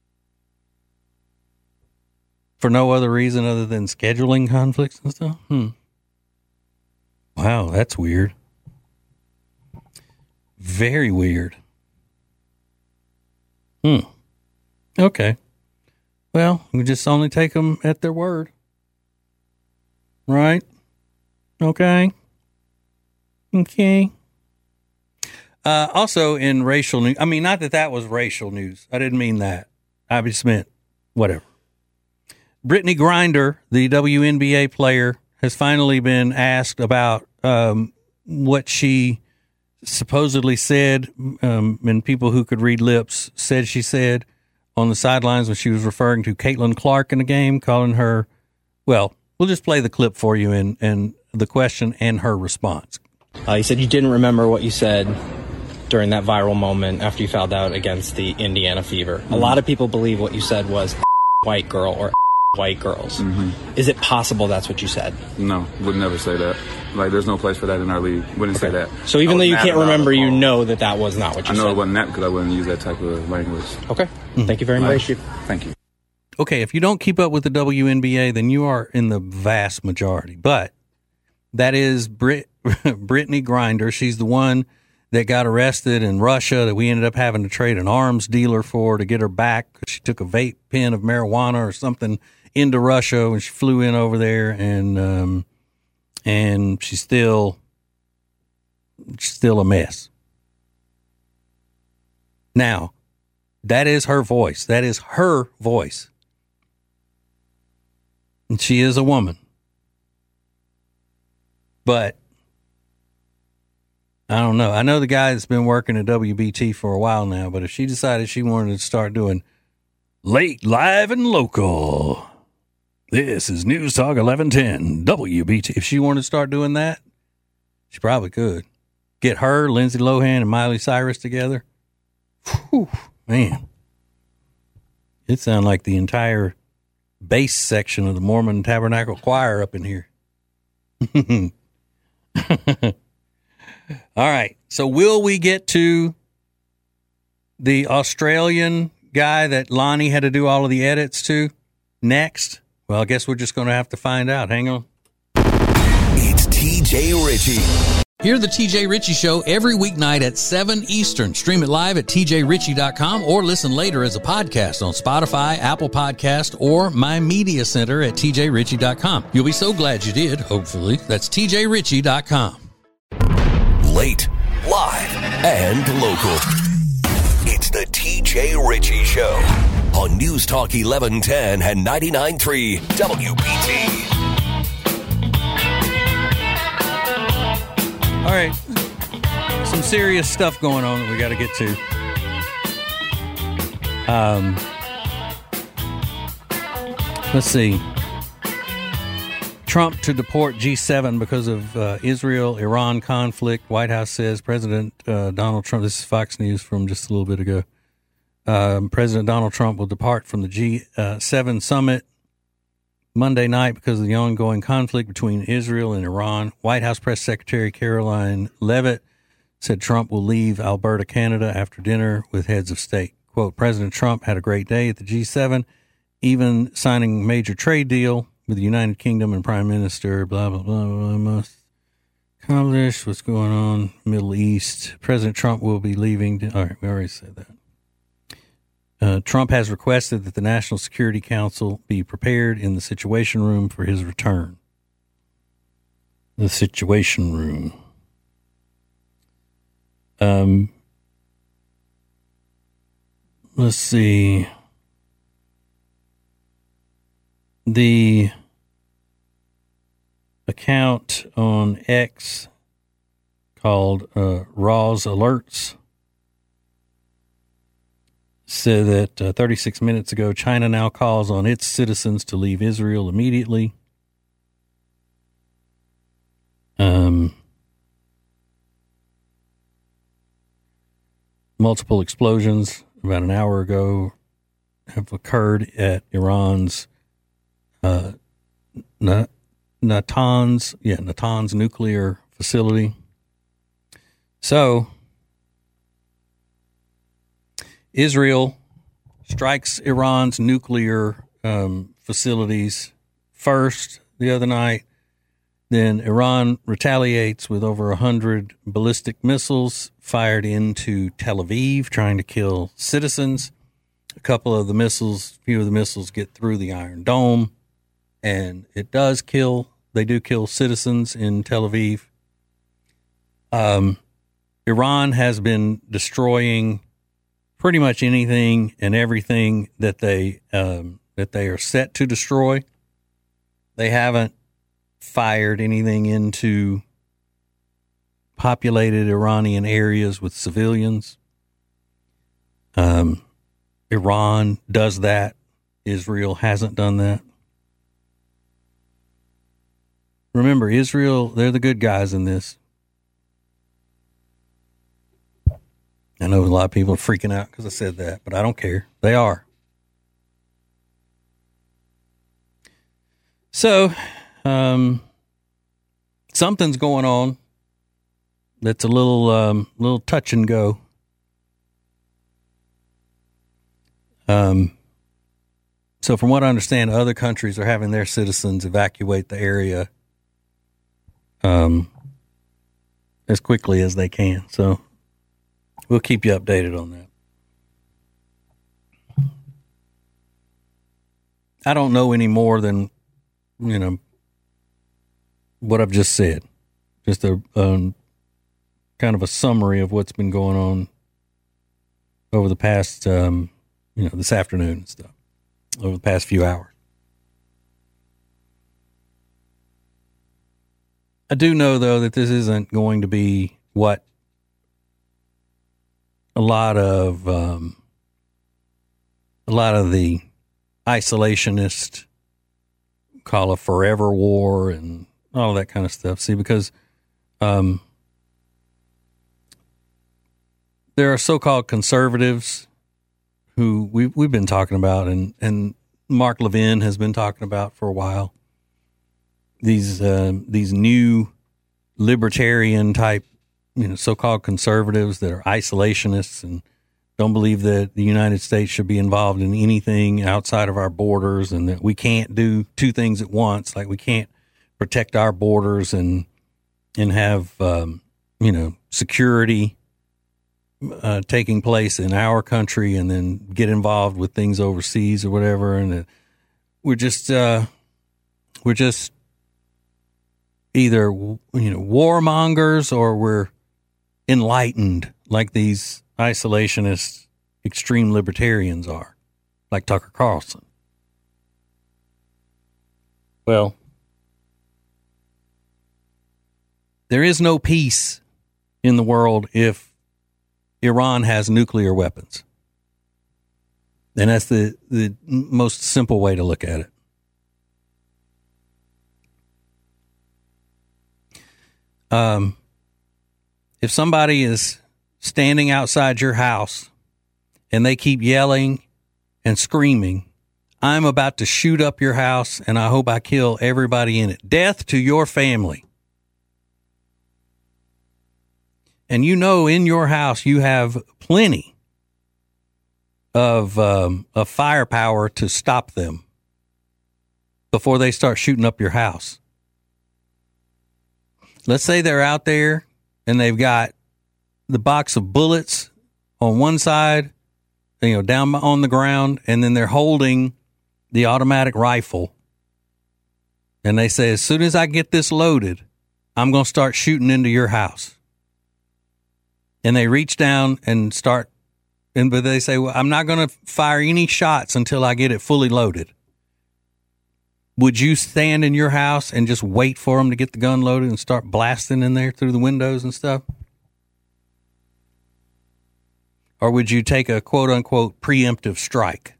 for no other reason other than scheduling conflicts and stuff? Wow, that's weird. Very weird. Okay. Well, we just only take them at their word. Right? Okay. Okay. Also in racial news, I mean, not that was racial news. I didn't mean that. I just meant whatever. Brittany Griner, the WNBA player, has finally been asked about what she supposedly said, and people who could read lips said she said on the sidelines when she was referring to Caitlin Clark in the game, calling her, well, we'll just play the clip for you and the question and her response. You said you didn't remember what you said during that viral moment after you fouled out against the Indiana Fever. Mm-hmm. A lot of people believe what you said was white girl or white girls. Mm-hmm. Is it possible that's what you said? No, would never say that. Like, there's no place for that in our league. Wouldn't say that. So even though you can't remember, you know that was not what you said? I know it wasn't that because I wouldn't use that type of language. Okay. Mm-hmm. Thank you very much. Thank you. Okay, if you don't keep up with the WNBA, then you are in the vast majority. But that is Brittany Griner. She's the one that got arrested in Russia that we ended up having to trade an arms dealer for to get her back. She took a vape pen of marijuana or something into Russia when she flew in over there, and she's still a mess. Now, that is her voice. That is her voice. And she is a woman. But I don't know. I know the guy that's been working at WBT for a while now, but if she decided she wanted to start doing late, live, and local, this is News Talk 1110 WBT. If she wanted to start doing that, she probably could. Get her, Lindsay Lohan, and Miley Cyrus together. Whew, man. It sounds like the entire bass section of the Mormon Tabernacle Choir up in here. All right. So will we get to the Australian guy that Lonnie had to do all of the edits to next? Well, I guess we're just going to have to find out. Hang on. It's TJ Ritchie. Hear the TJ Ritchie Show every weeknight at 7 Eastern. Stream it live at tjritchie.com or listen later as a podcast on Spotify, Apple Podcast, or My Media Center at tjritchie.com. You'll be so glad you did, hopefully. That's tjritchie.com. Late, live, and local. It's the TJ Ritchie Show on News Talk 1110 and 99.3 WBT. All right, some serious stuff going on that we got to get to. Let's see. Trump to deport G7 because of Israel-Iran conflict. White House says President Donald Trump, this is Fox News from just a little bit ago, President Donald Trump will depart from the G7 summit Monday night because of the ongoing conflict between Israel and Iran. White House Press Secretary Caroline Leavitt said Trump will leave Alberta, Canada after dinner with heads of state. Quote, President Trump had a great day at the G7, even signing a major trade deal with the United Kingdom and Prime Minister, blah, blah, blah, blah, must accomplish what's going on Middle East. President Trump will be leaving. All right, we already said that. Trump has requested that the National Security Council be prepared in the Situation Room for his return. The Situation Room. Let's see. The account on X called Raw's Alerts said that 36 minutes ago, China now calls on its citizens to leave Israel immediately. Multiple explosions about an hour ago have occurred at Iran's Natanz nuclear facility. So, Israel strikes Iran's nuclear facilities first the other night. Then Iran retaliates with over 100 ballistic missiles fired into Tel Aviv, trying to kill citizens. A few of the missiles get through the Iron Dome, and they do kill citizens in Tel Aviv. Iran has been destroying pretty much anything and everything that they are set to destroy. They haven't fired anything into populated Iranian areas with civilians. Iran does that. Israel hasn't done that. Remember, Israel, they're the good guys in this. I know a lot of people are freaking out because I said that, but I don't care. They are. So, something's going on that's a little touch and go. So from what I understand, other countries are having their citizens evacuate the area as quickly as they can. So we'll keep you updated on that. I don't know any more than, what I've just said. Just a kind of a summary of what's been going on over the past, this afternoon and stuff, over the past few hours. I do know, though, that this isn't going to be what a lot of the isolationists call a forever war and all that kind of stuff. See, because there are so-called conservatives who we've been talking about, and Mark Levin has been talking about for a while. These new libertarian type, so-called conservatives that are isolationists and don't believe that the United States should be involved in anything outside of our borders, and that we can't do two things at once. Like we can't protect our borders and have, security taking place in our country and then get involved with things overseas or whatever. And we're just either, warmongers or we're enlightened like these isolationist extreme libertarians are, like Tucker Carlson. Well, there is no peace in the world if Iran has nuclear weapons. And that's the most simple way to look at it. If somebody is standing outside your house and they keep yelling and screaming, I'm about to shoot up your house and I hope I kill everybody in it. Death to your family. And in your house you have plenty of firepower to stop them. before they start shooting up your house. Let's say they're out there and they've got the box of bullets on one side, down on the ground, and then they're holding the automatic rifle. And they say, as soon as I get this loaded, I'm going to start shooting into your house. And they reach down and start, but they say, well, I'm not going to fire any shots until I get it fully loaded. Would you stand in your house and just wait for them to get the gun loaded and start blasting in there through the windows and stuff? Or would you take a quote-unquote preemptive strike?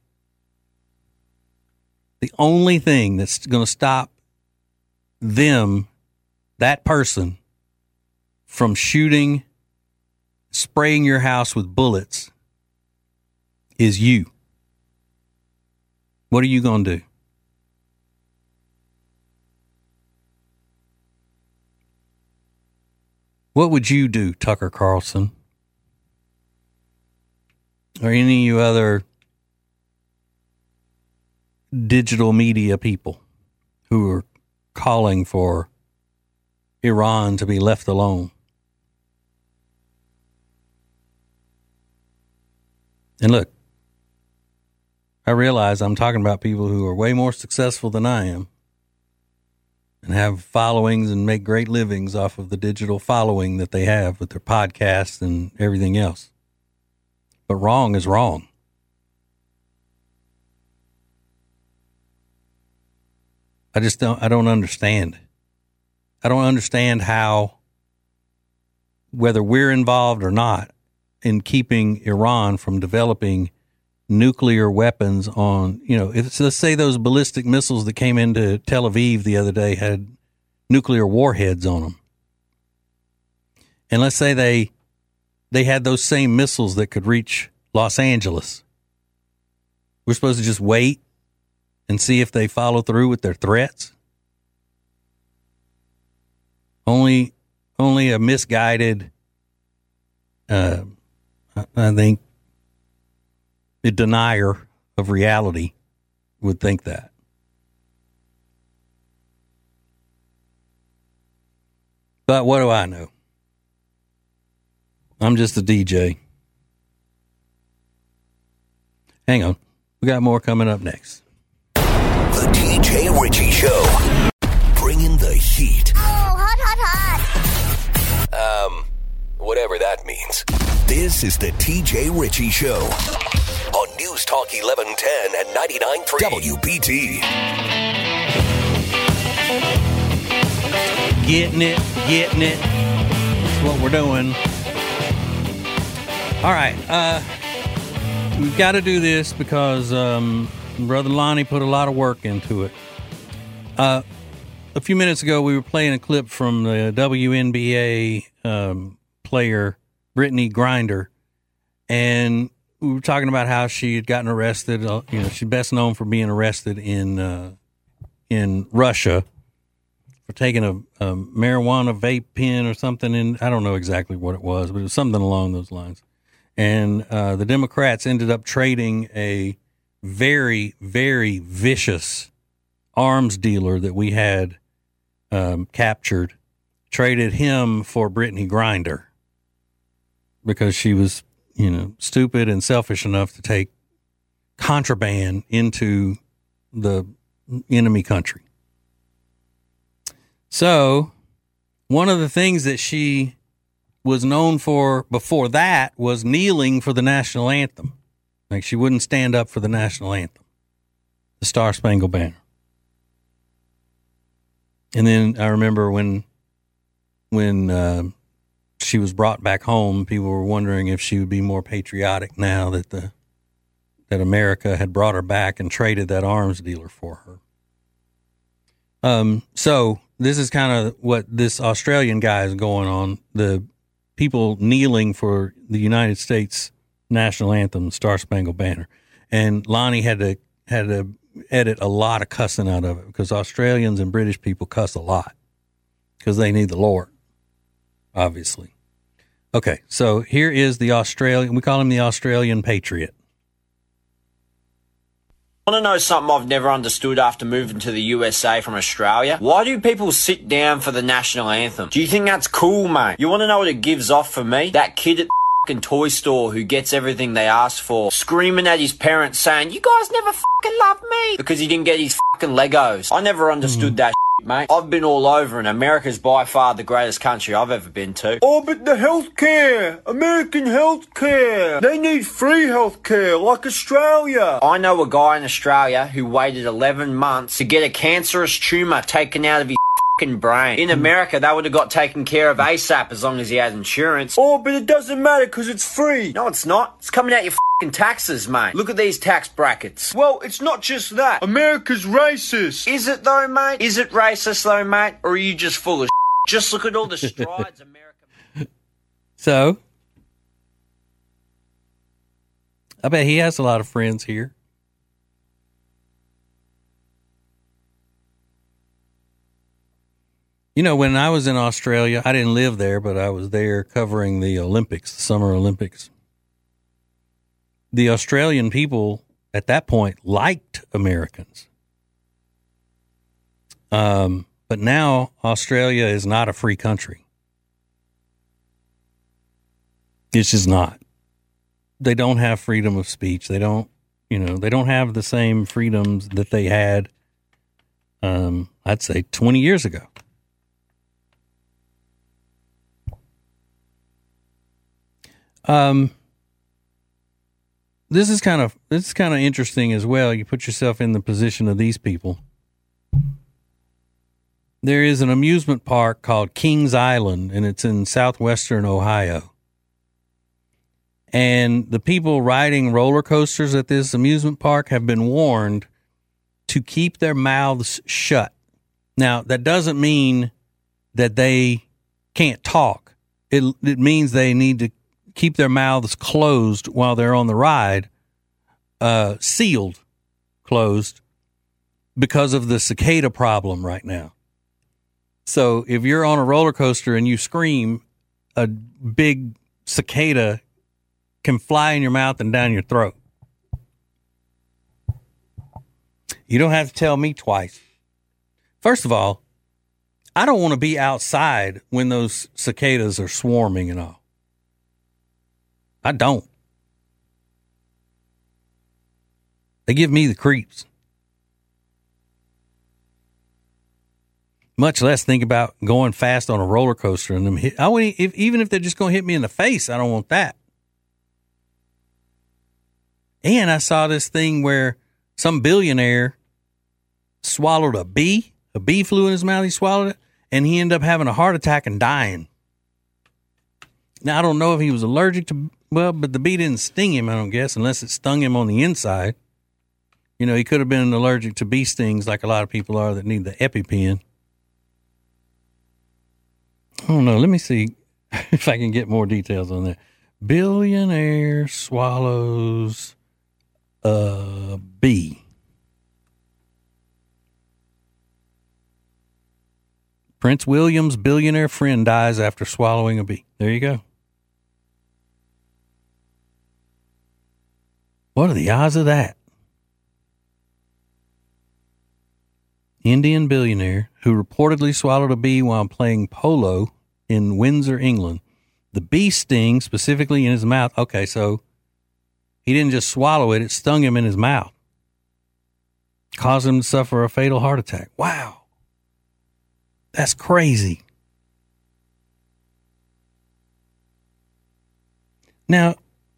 The only thing that's going to stop them, that person, from spraying your house with bullets is you. What are you going to do? What would you do, Tucker Carlson? Or any of you other digital media people who are calling for Iran to be left alone? And look, I realize I'm talking about people who are way more successful than I am and have followings and make great livings off of the digital following that they have with their podcasts and everything else. But wrong is wrong. I don't understand. I don't understand how, whether we're involved or not, in keeping Iran from developing nuclear weapons on, let's say those ballistic missiles that came into Tel Aviv the other day had nuclear warheads on them. And let's say they had those same missiles that could reach Los Angeles. We're supposed to just wait and see if they follow through with their threats. Only a misguided, I think, a denier of reality would think that. But what do I know? I'm just a DJ. Hang on. We got more coming up next. The TJ Ritchie Show. Bringing the heat. Oh, hot, hot, hot. Whatever that means. This is the TJ Ritchie Show on News Talk 1110 and 99.3 WPT. Getting it. That's what we're doing. All right. We've got to do this because Brother Lonnie put a lot of work into it. A few minutes ago, we were playing a clip from the WNBA player Brittany Griner, and we were talking about how she had gotten arrested. She's best known for being arrested in Russia for taking a marijuana vape pen or something. I don't know exactly what it was, but it was something along those lines. And the Democrats ended up trading a very, very vicious arms dealer that we had captured, traded him for Brittany Griner because she was, stupid and selfish enough to take contraband into the enemy country. So one of the things that she was known for before that was kneeling for the national anthem. Like, she wouldn't stand up for the national anthem, the Star Spangled Banner. And then I remember when she was brought back home, people were wondering if she would be more patriotic now that America had brought her back and traded that arms dealer for her. So this is kind of what this Australian guy is going on. The people kneeling for the United States national anthem, Star Spangled Banner. And Lonnie had to edit a lot of cussing out of it because Australians and British people cuss a lot because they need the Lord, obviously. Okay, so here is the Australian, we call him the Australian Patriot. Want to know something I've never understood after moving to the USA from Australia? Why do people sit down for the national anthem? Do you think that's cool, mate? You want to know what it gives off for me? That kid at the fucking toy store who gets everything they ask for, screaming at his parents saying, "You guys never fucking love me," because he didn't get his fucking Legos. I never understood that shit, mate. I've been all over, and America's by far the greatest country I've ever been to. Oh, but the healthcare, American healthcare, they need free healthcare like Australia. I know a guy in Australia who waited 11 months to get a cancerous tumour taken out of his brain. In America, they would have got taken care of ASAP as long as he had insurance. Oh, but it doesn't matter because it's free. No, it's not. It's coming out your taxes, mate. Look at these tax brackets. Well, it's not just that. America's racist. Is it though, mate? Is it racist though, mate? Or are you just full of Just look at all the strides America... So, I bet he has a lot of friends here. You know, when I was in Australia, I didn't live there, but I was there covering the Olympics, the Summer Olympics. The Australian people at that point liked Americans. But now Australia is not a free country. It's just not. They don't have freedom of speech. They don't have the same freedoms that they had, I'd say 20 years ago. This is kind of interesting as well. You put yourself in the position of these people. There is an amusement park called Kings Island, and it's in southwestern Ohio. And the people riding roller coasters at this amusement park have been warned to keep their mouths shut. Now, that doesn't mean that they can't talk. It means they need to keep their mouths closed while they're on the ride, sealed, closed, because of the cicada problem right now. So if you're on a roller coaster and you scream, a big cicada can fly in your mouth and down your throat. You don't have to tell me twice. First of all, I don't want to be outside when those cicadas are swarming and all. I don't. They give me the creeps. Much less think about going fast on a roller coaster and them hit. Even if they're just going to hit me in the face, I don't want that. And I saw this thing where some billionaire swallowed a bee. A bee flew in his mouth. He swallowed it, and he ended up having a heart attack and dying. Now, I don't know if he was allergic to... Well, but the bee didn't sting him, I don't guess, unless it stung him on the inside. You know, he could have been allergic to bee stings like a lot of people are that need the EpiPen. I don't know. Let me see if I can get more details on that. Billionaire swallows a bee. Prince William's billionaire friend dies after swallowing a bee. There you go. What are the odds of that? Indian billionaire who reportedly swallowed a bee while playing polo in Windsor, England. The bee sting specifically in his mouth. Okay, so he didn't just swallow it. It stung him in his mouth. Caused him to suffer a fatal heart attack. Wow. That's crazy. Now,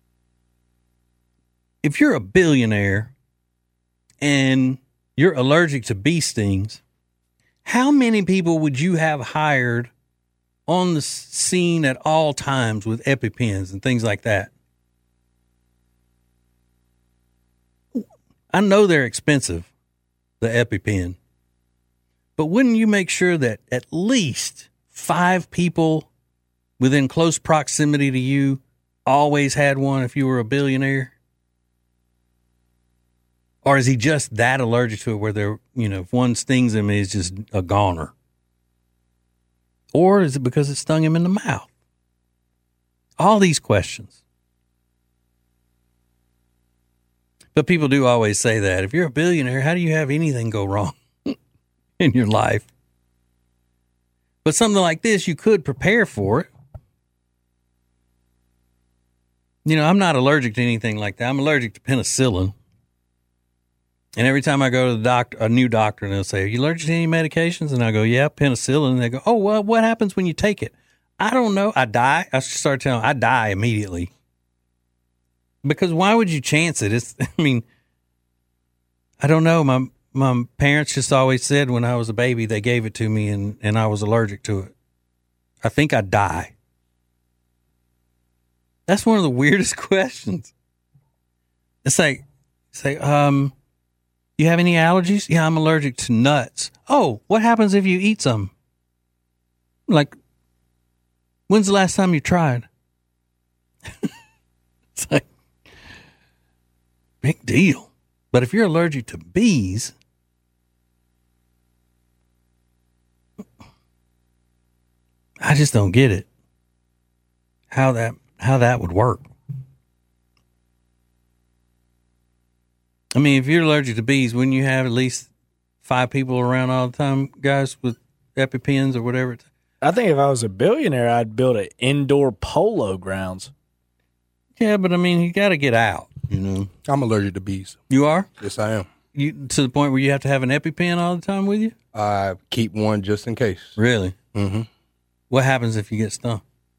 if you're a billionaire and you're allergic to bee stings, how many people would you have hired on the scene at all times with EpiPens and things like that? I know they're expensive, the EpiPen, but wouldn't you make sure that at least 5 people within close proximity to you always had one if you were a billionaire? Or is he just that allergic to it where they're, if one stings him, he's just a goner? Or is it because it stung him in the mouth? All these questions. But people do always say that. If you're a billionaire, how do you have anything go wrong in your life? But something like this, you could prepare for it. You know, I'm not allergic to anything like that. I'm allergic to penicillin. And every time I go to the doctor, a new doctor, and they'll say, "Are you allergic to any medications?" And I go, "Yeah, penicillin." And they go, "Oh, well, what happens when you take it?" I don't know. I die. I start telling them, I die immediately. Because why would you chance it? I don't know. My parents just always said when I was a baby, they gave it to me and I was allergic to it. I think I'd die. That's one of the weirdest questions. It's like, you have any allergies? Yeah, I'm allergic to nuts. Oh, what happens if you eat some? Like, when's the last time you tried? It's like, big deal. But if you're allergic to bees, I just don't get it. How that would work. I mean, if you're allergic to bees, wouldn't you have at least 5 people around all the time, guys, with EpiPens or whatever? I think if I was a billionaire, I'd build an indoor polo grounds. Yeah, but I mean, you got to get out, you know. I'm allergic to bees. You are? Yes, I am. You to the point where you have to have an EpiPen all the time with you? I keep one just in case. Really? Mm-hmm. What happens if you get stung?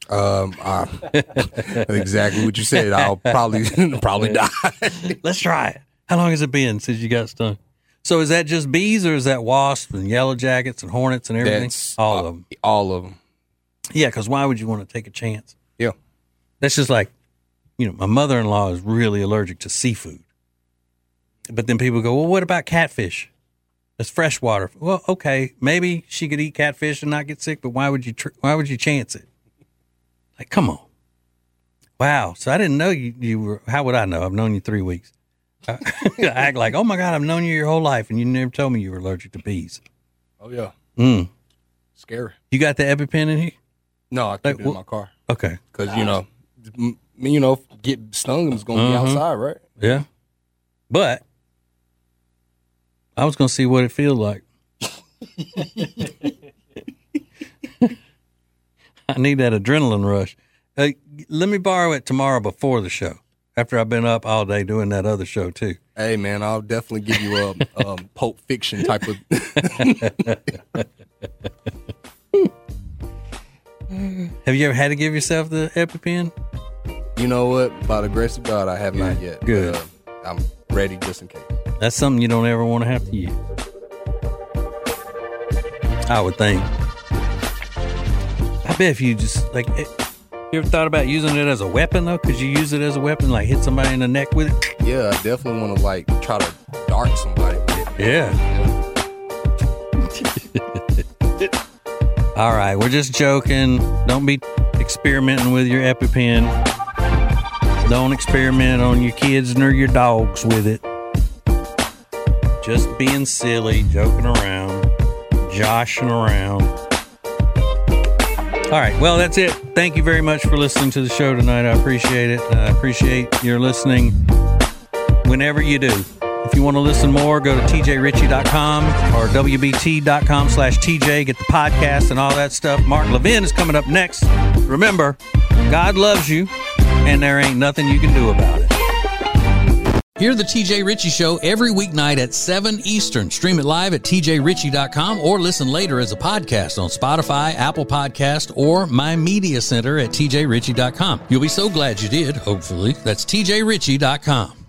Exactly what you said. I'll probably die. Let's try it. How long has it been since you got stung? So is that just bees or is that wasps and yellow jackets and hornets and everything? That's all of them. All of them. Yeah, because why would you want to take a chance? Yeah. That's just like, you know, my mother-in-law is really allergic to seafood. But then people go, well, what about catfish? That's freshwater. Well, okay, maybe she could eat catfish and not get sick, but why would you chance it? Like, come on. Wow. So I didn't know you were, how would I know? I've known you 3 weeks. I act like, oh my God, I've known you your whole life and you never told me you were allergic to bees. Oh, yeah. Scary. You got the EpiPen in here? No, I keep it in my car. Okay. Because, get stung is going to be outside, right? Yeah. But I was going to see what it feels like. I need that adrenaline rush. Let me borrow it tomorrow before the show, after I've been up all day doing that other show, too. Hey, man, I'll definitely give you a Pulp Fiction type of... Have you ever had to give yourself the EpiPen? You know what? By the grace of God, I have not yet. Good. But, I'm ready just in case. That's something you don't ever want to have to use, I would think. I bet if you just, like, you ever thought about using it as a weapon, though? Could you use it as a weapon, like hit somebody in the neck with it? Yeah, I definitely want to, like, try to dart somebody with it. Yeah. All right, we're just joking. Don't be experimenting with your EpiPen. Don't experiment on your kids nor your dogs with it. Just being silly, joking around, joshing around. All right, well, that's it. Thank you very much for listening to the show tonight. I appreciate it. I appreciate your listening whenever you do. If you want to listen more, go to tjritchie.com or wbt.com/TJ. Get the podcast and all that stuff. Mark Levin is coming up next. Remember, God loves you, and there ain't nothing you can do about it. Hear the TJ Ritchie Show every weeknight at 7 Eastern. Stream it live at tjritchie.com or listen later as a podcast on Spotify, Apple Podcast, or My Media Center at tjritchie.com. You'll be so glad you did, hopefully. That's tjritchie.com.